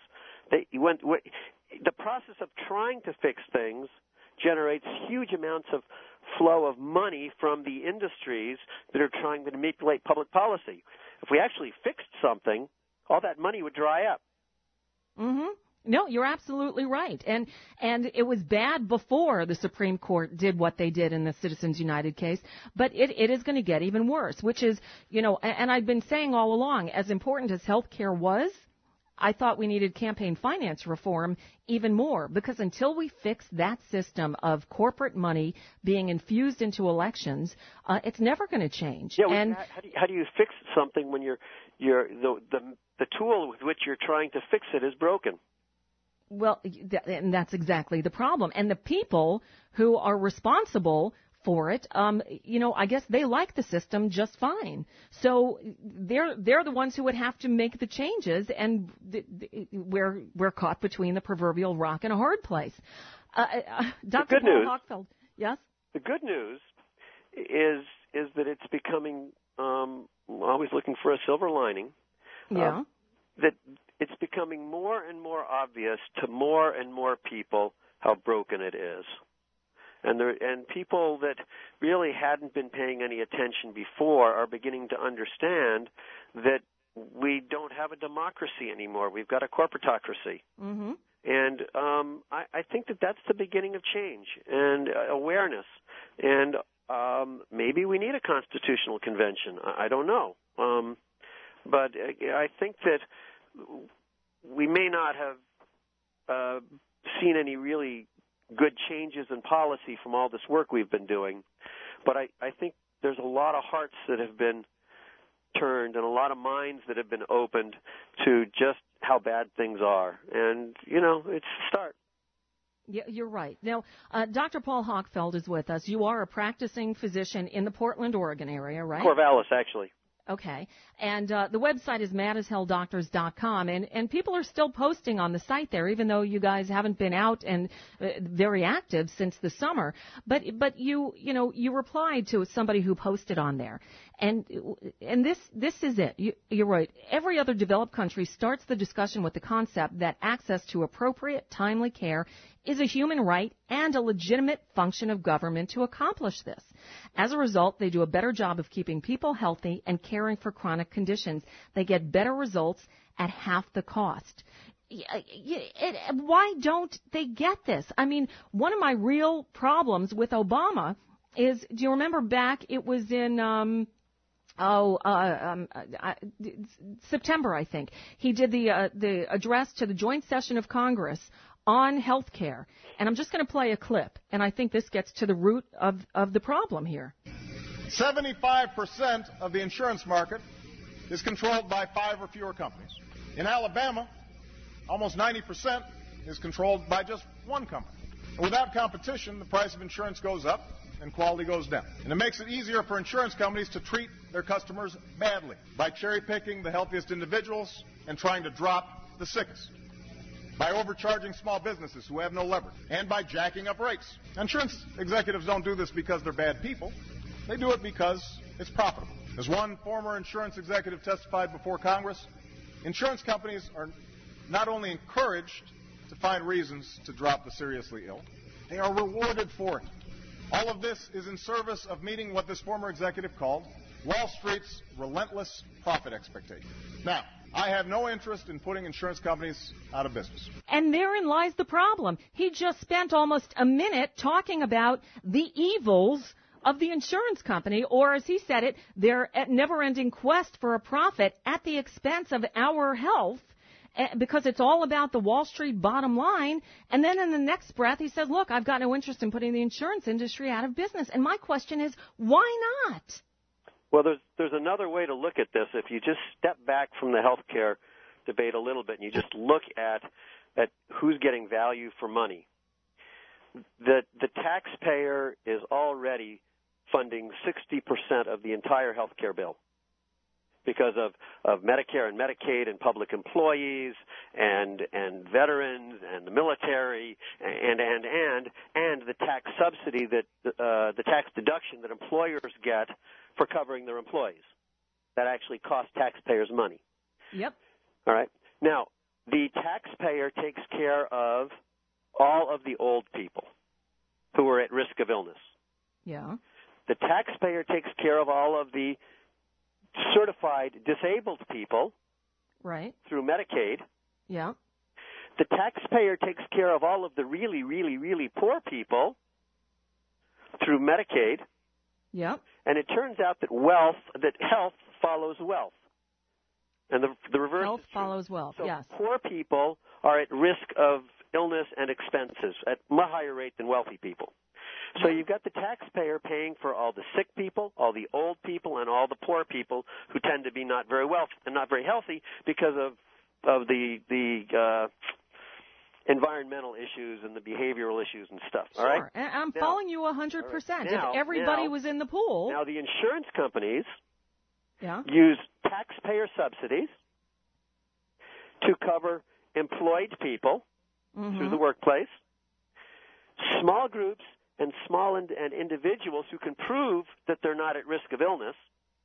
The process of trying to fix things generates huge amounts of flow of money from the industries that are trying to manipulate public policy. If we actually fixed something, all that money would dry up. Mm-hmm. No, you're absolutely right. And it was bad before the Supreme Court did what they did in the Citizens United case, but it is going to get even worse, which is, and I've been saying all along, as important as health care was, I thought we needed campaign finance reform even more, because until we fix that system of corporate money being infused into elections, it's never going to change. Yeah, and how do you fix something when the tool with which you're trying to fix it is broken? Well, and that's exactly the problem. And the people who are responsible for it, I guess they like the system just fine. So they're the ones who would have to make the changes, and we're caught between the proverbial rock and a hard place. Dr. Paul Hochfeld, yes? The good news is that it's becoming, always looking for a silver lining. Yeah. That it's becoming more and more obvious to more and more people how broken it is. And people that really hadn't been paying any attention before are beginning to understand that we don't have a democracy anymore. We've got a corporatocracy. Mm-hmm. And I think that that's the beginning of change and awareness. And maybe we need a constitutional convention. I don't know. But I think that we may not have seen any really good changes in policy from all this work we've been doing, but I think there's a lot of hearts that have been turned and a lot of minds that have been opened to just how bad things are. And, it's a start. Yeah, you're right. Now, Dr. Paul Hochfeld is with us. You are a practicing physician in the Portland, Oregon area, right? Corvallis, actually. Okay. And the website is madashell.doctors.com, and people are still posting on the site there, even though you guys haven't been out and very active since the summer. But you replied to somebody who posted on there. And this is it. You're right. Every other developed country starts the discussion with the concept that access to appropriate, timely care is a human right and a legitimate function of government to accomplish this. As a result, they do a better job of keeping people healthy and caring for chronic conditions. They get better results at half the cost. Why don't they get this? I mean, one of my real problems with Obama is, do you remember back, it was in September, I think. He did the address to the joint session of Congress on health care. And I'm just going to play a clip, and I think this gets to the root of the problem here. 75% of the insurance market is controlled by 5 or fewer companies. In Alabama, almost 90% is controlled by just one company. And without competition, the price of insurance goes up and quality goes down. And it makes it easier for insurance companies to treat their customers badly by cherry-picking the healthiest individuals and trying to drop the sickest, by overcharging small businesses who have no leverage, and by jacking up rates. Insurance executives don't do this because they're bad people. They do it because it's profitable. As one former insurance executive testified before Congress, insurance companies are not only encouraged to find reasons to drop the seriously ill, they are rewarded for it. All of this is in service of meeting what this former executive called Wall Street's relentless profit expectation. Now, I have no interest in putting insurance companies out of business. And therein lies the problem. He just spent almost a minute talking about the evils of the insurance company, or as he said it, their never-ending quest for a profit at the expense of our health, because it's all about the Wall Street bottom line. And then in the next breath, he says, look, I've got no interest in putting the insurance industry out of business. And my question is, why not? Well, there's another way to look at this. If you just step back from the health care debate a little bit and you just look at who's getting value for money, the taxpayer is already funding 60% of the entire health care bill. because of Medicare and Medicaid and public employees and veterans and the military and the tax subsidy that the tax deduction that employers get for covering their employees. That actually costs taxpayers money. Yep. All right. Now, the taxpayer takes care of all of the old people who are at risk of illness. Yeah. The taxpayer takes care of all of the certified disabled people right. through Medicaid. Yeah. The taxpayer takes care of all of the really, really, really poor people through Medicaid. Yeah. And it turns out that health follows wealth. And the reverse Health is true. follows wealth, So yes. poor people are at risk of illness and expenses at a much higher rate than wealthy people. So you've got the taxpayer paying for all the sick people, all the old people, and all the poor people who tend to be not very wealthy and not very healthy because of the environmental issues and the behavioral issues and stuff. Sure. All right. And I'm following you 100%. Now, if everybody was in the pool. Now the insurance companies yeah. use taxpayer subsidies to cover employed people through the workplace, small groups and small and individuals who can prove that they're not at risk of illness,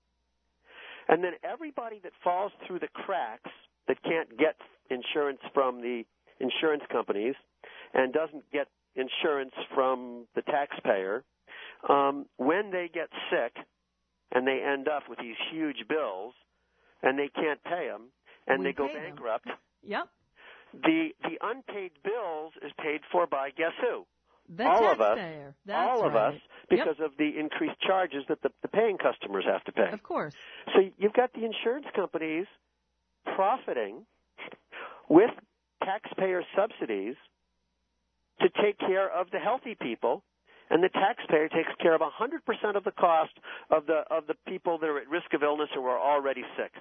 and then everybody that falls through the cracks that can't get insurance from the insurance companies and doesn't get insurance from the taxpayer, when they get sick and they end up with these huge bills and they can't pay them and they go bankrupt, yep. the unpaid bills is paid for by guess who? The all taxpayer. All of us, because of the increased charges that the paying customers have to pay. Of course. So you've got the insurance companies profiting with taxpayer subsidies to take care of the healthy people, and the taxpayer takes care of 100% of the cost of the people that are at risk of illness or are already sick.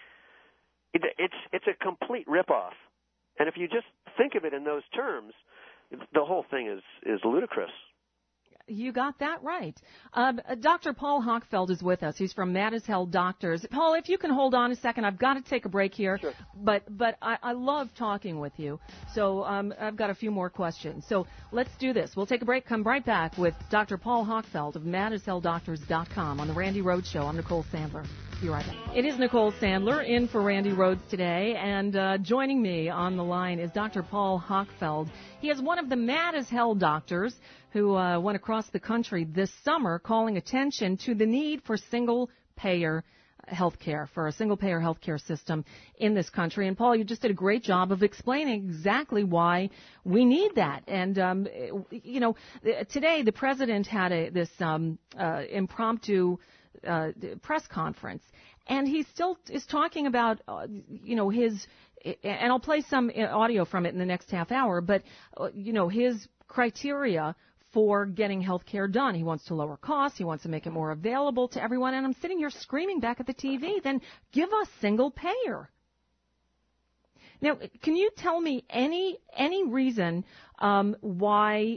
It's a complete ripoff. And if you just think of it in those terms, the whole thing is ludicrous. You got that right. Dr. Paul Hochfeld is with us. He's from Matters Health Doctors. Paul, if you can hold on a second, I've got to take a break here. Sure. But I love talking with you. So I've got a few more questions. So let's do this. We'll take a break, come right back with Dr. Paul Hochfeld of MattersHealthDoctors.com on the Randy Rhoads Show. I'm Nicole Sandler. Be right back. It is Nicole Sandler in for Randy Rhoads today, and joining me on the line is Dr. Paul Hochfeld. He is one of the Matters Health doctors who went across the country this summer calling attention to the need for single-payer health care, for a single-payer health care system in this country. And, Paul, you just did a great job of explaining exactly why we need that. And, today the president had this impromptu press conference, and he still is talking about, his, and I'll play some audio from it in the next half hour, but, his criteria for getting health care done. He wants to lower costs. He wants to make it more available to everyone. And I'm sitting here screaming back at the TV, then give us single payer. Now, can you tell me any reason why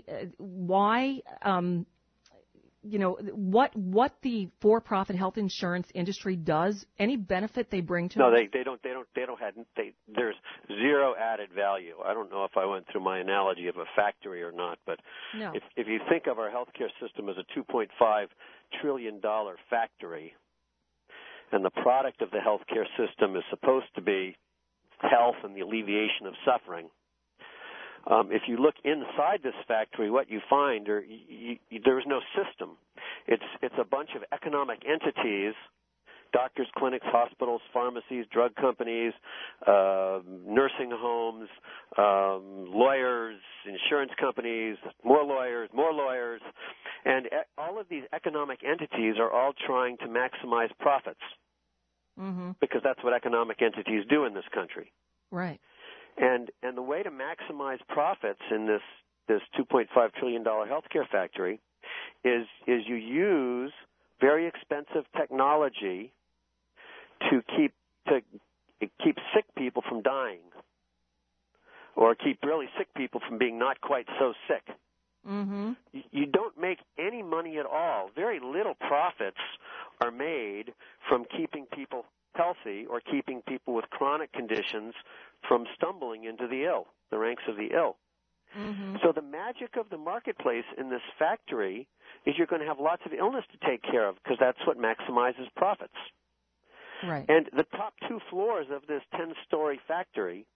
what the for-profit health insurance industry does? Any benefit they bring to? No, they don't. There's zero added value. I don't know if I went through my analogy of a factory or not, but no. if you think of our healthcare system as a $2.5 trillion factory, and the product of the healthcare system is supposed to be health and the alleviation of suffering. If you look inside this factory, what you find there's no system. It's a bunch of economic entities, doctors, clinics, hospitals, pharmacies, drug companies, nursing homes, lawyers, insurance companies, more lawyers, and all of these economic entities are all trying to maximize profits because that's what economic entities do in this country. Right. And the way to maximize profits in this $2.5 trillion healthcare factory is you use very expensive technology to keep sick people from dying, or keep really sick people from being not quite so sick. Mm-hmm. You don't make any money at all. Very little profits are made from keeping people healthy or keeping people with chronic conditions from stumbling into the ranks of the ill. Mm-hmm. So the magic of the marketplace in this factory is you're going to have lots of illness to take care of because that's what maximizes profits. Right. And the top 2 floors of this 10-story factory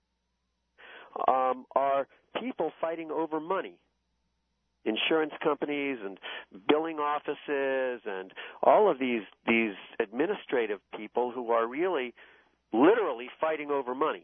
are people fighting over money. Insurance companies and billing offices and all of these administrative people who are really literally fighting over money.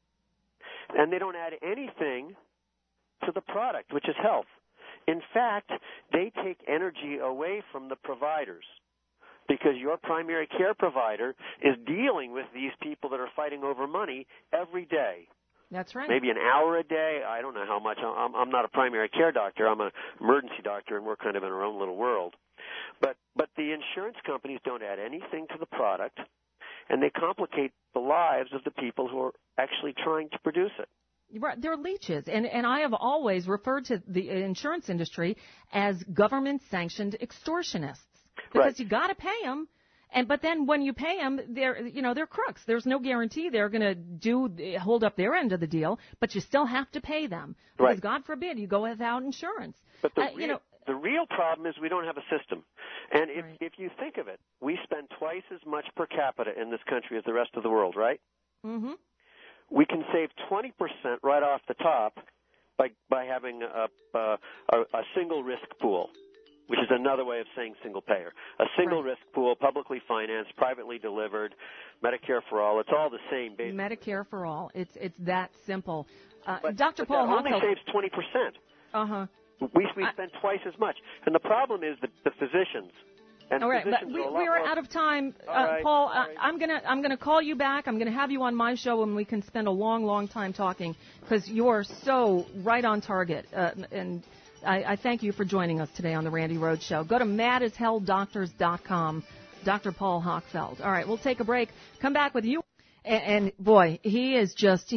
And they don't add anything to the product, which is health. In fact, they take energy away from the providers because your primary care provider is dealing with these people that are fighting over money every day. That's right. Maybe an hour a day. I don't know how much. I'm not a primary care doctor. I'm an emergency doctor, and we're kind of in our own little world. But the insurance companies don't add anything to the product, and they complicate the lives of the people who are actually trying to produce it. Right, they're leeches, and I have always referred to the insurance industry as government-sanctioned extortionists because you got to pay them. But then when you pay them, they're crooks. There's no guarantee they're going to hold up their end of the deal, but you still have to pay them because God forbid you go without insurance. But the real problem is we don't have a system. And if you think of it, we spend twice as much per capita in this country as the rest of the world, right? Mm-hmm. We can save 20% right off the top by having a single risk pool, which is another way of saying single payer. A single risk pool, publicly financed, privately delivered, Medicare for all. It's all the same, basically. Medicare for all. It's that simple. But Dr. Paul that only Hochfeld saves 20%. Uh-huh. We spend twice as much. And the problem is the physicians. And all right, but we are out of time, Paul. I'm gonna call you back. I'm gonna have you on my show, and we can spend a long time talking because you're so right on target. And I thank you for joining us today on the Randy Rhoads Show. Go to madashelldoctors.com. Dr. Paul Hochfeld. All right, we'll take a break. Come back with you. And boy, he is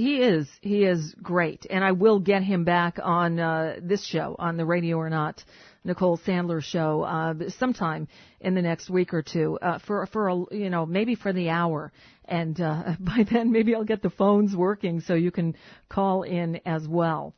great. And I will get him back on this show, on the Radio or Not Nicole Sandler show, sometime in the next week or two, maybe for the hour. And by then, maybe I'll get the phones working so you can call in as well.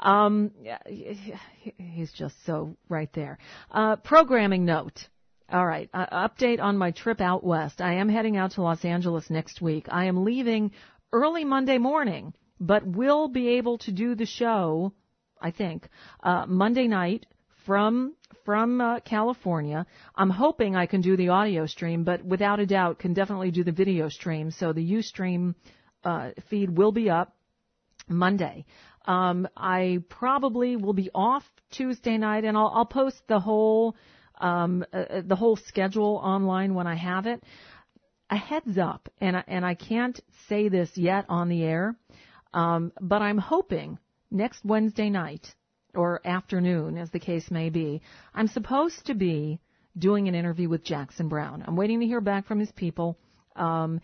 He's just so right there. Programming note. All right, update on my trip out west. I am heading out to Los Angeles next week. I am leaving early Monday morning, but will be able to do the show, I think, Monday night from California. I'm hoping I can do the audio stream, but without a doubt can definitely do the video stream. So the Ustream feed will be up Monday. I probably will be off Tuesday night, and I'll post the whole schedule online when I have it. A heads up, and I can't say this yet on the air, but I'm hoping next Wednesday night or afternoon, as the case may be, I'm supposed to be doing an interview with Jackson Browne. I'm waiting to hear back from his people, I'm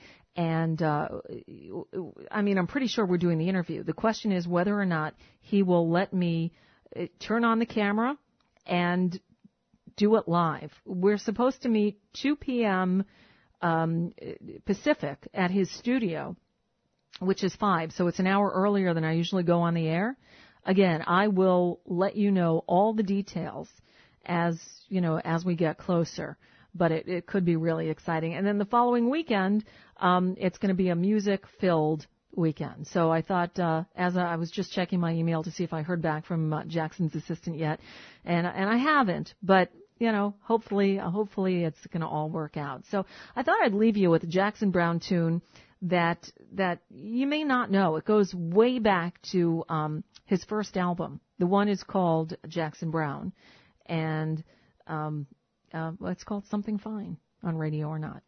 pretty sure we're doing the interview. The question is whether or not he will let me turn on the camera and do it live. We're supposed to meet 2 p.m. Pacific at his studio, which is 5, so it's an hour earlier than I usually go on the air. Again, I will let you know all the details as we get closer, but it could be really exciting. And then the following weekend, it's going to be a music-filled weekend. So I thought, as I was just checking my email to see if I heard back from Jackson's assistant yet, and I haven't, but hopefully it's going to all work out. So I thought I'd leave you with a Jackson Browne tune that you may not know. It goes way back to his first album. The one is called Jackson Browne, and it's called Something Fine on Radio or Not.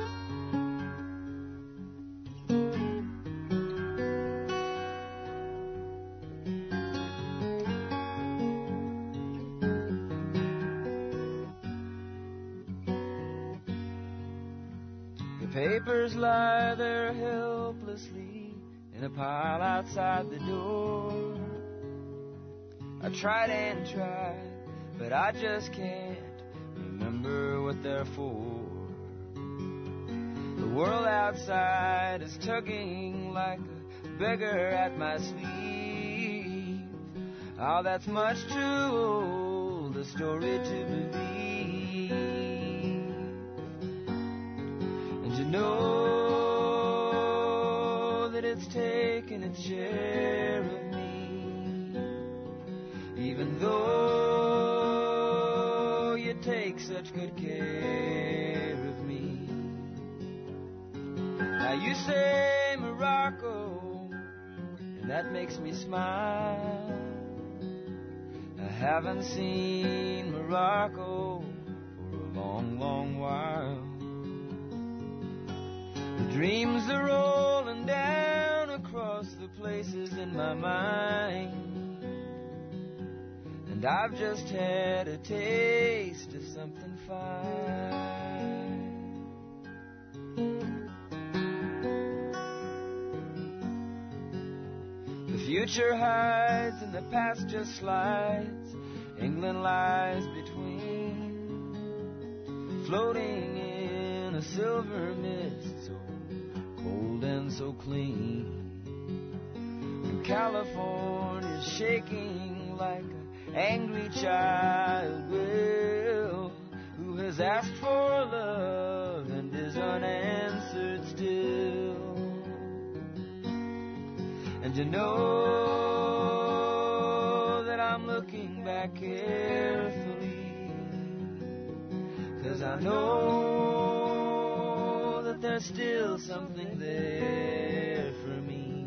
Papers lie there helplessly in a pile outside the door. I tried and tried, but I just can't remember what they're for. The world outside is tugging like a beggar at my sleeve. Oh, that's much too old a story to believe. And you know that it's taken its share of me, even though you take such good care of me. Now you say Morocco, and that makes me smile. I haven't seen Morocco for a long, long while. The dreams are rolling down across the places in my mind, and I've just had a taste of something fine. The future hides and the past just slides. England lies between, floating in a silver mist, so cold and so clean. And California's shaking like an angry child will, who has asked for love and is unanswered still. And you know that I'm looking back carefully, 'cause I know that there's still something there for me.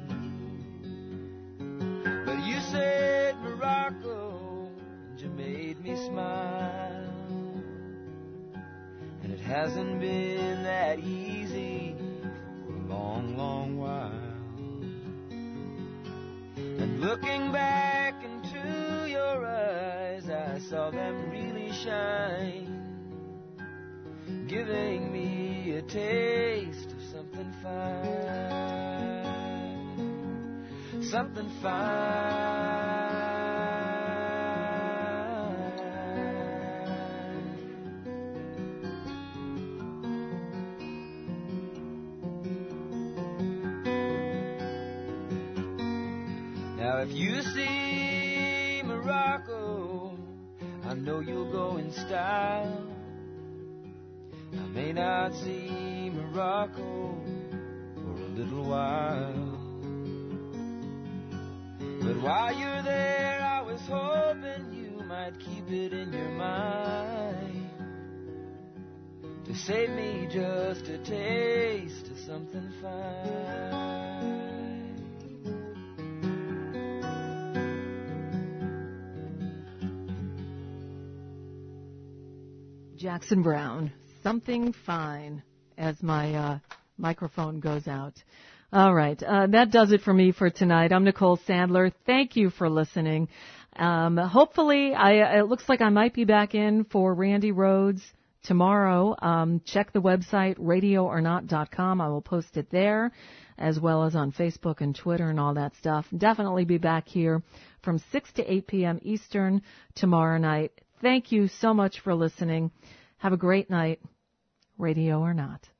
But you said Morocco, and you made me smile, and it hasn't been that easy for a long, long while. And looking back into your eyes, I saw them really shine, giving me a taste of something fine, something fine. Now if you see Morocco, I know you'll go in style. I may not see Morocco for a little while, but while you're there, I was hoping you might keep it in your mind to save me just a taste of something fine. Jackson Browne, Something Fine, as my microphone goes out. All right, that does it for me for tonight. I'm Nicole Sandler. Thank you for listening. Hopefully, it looks like I might be back in for Randy Rhoads tomorrow. Check the website, radioornot.com. I will post it there, as well as on Facebook and Twitter and all that stuff. Definitely be back here from 6 to 8 p.m. Eastern tomorrow night. Thank you so much for listening. Have a great night, Radio or Not.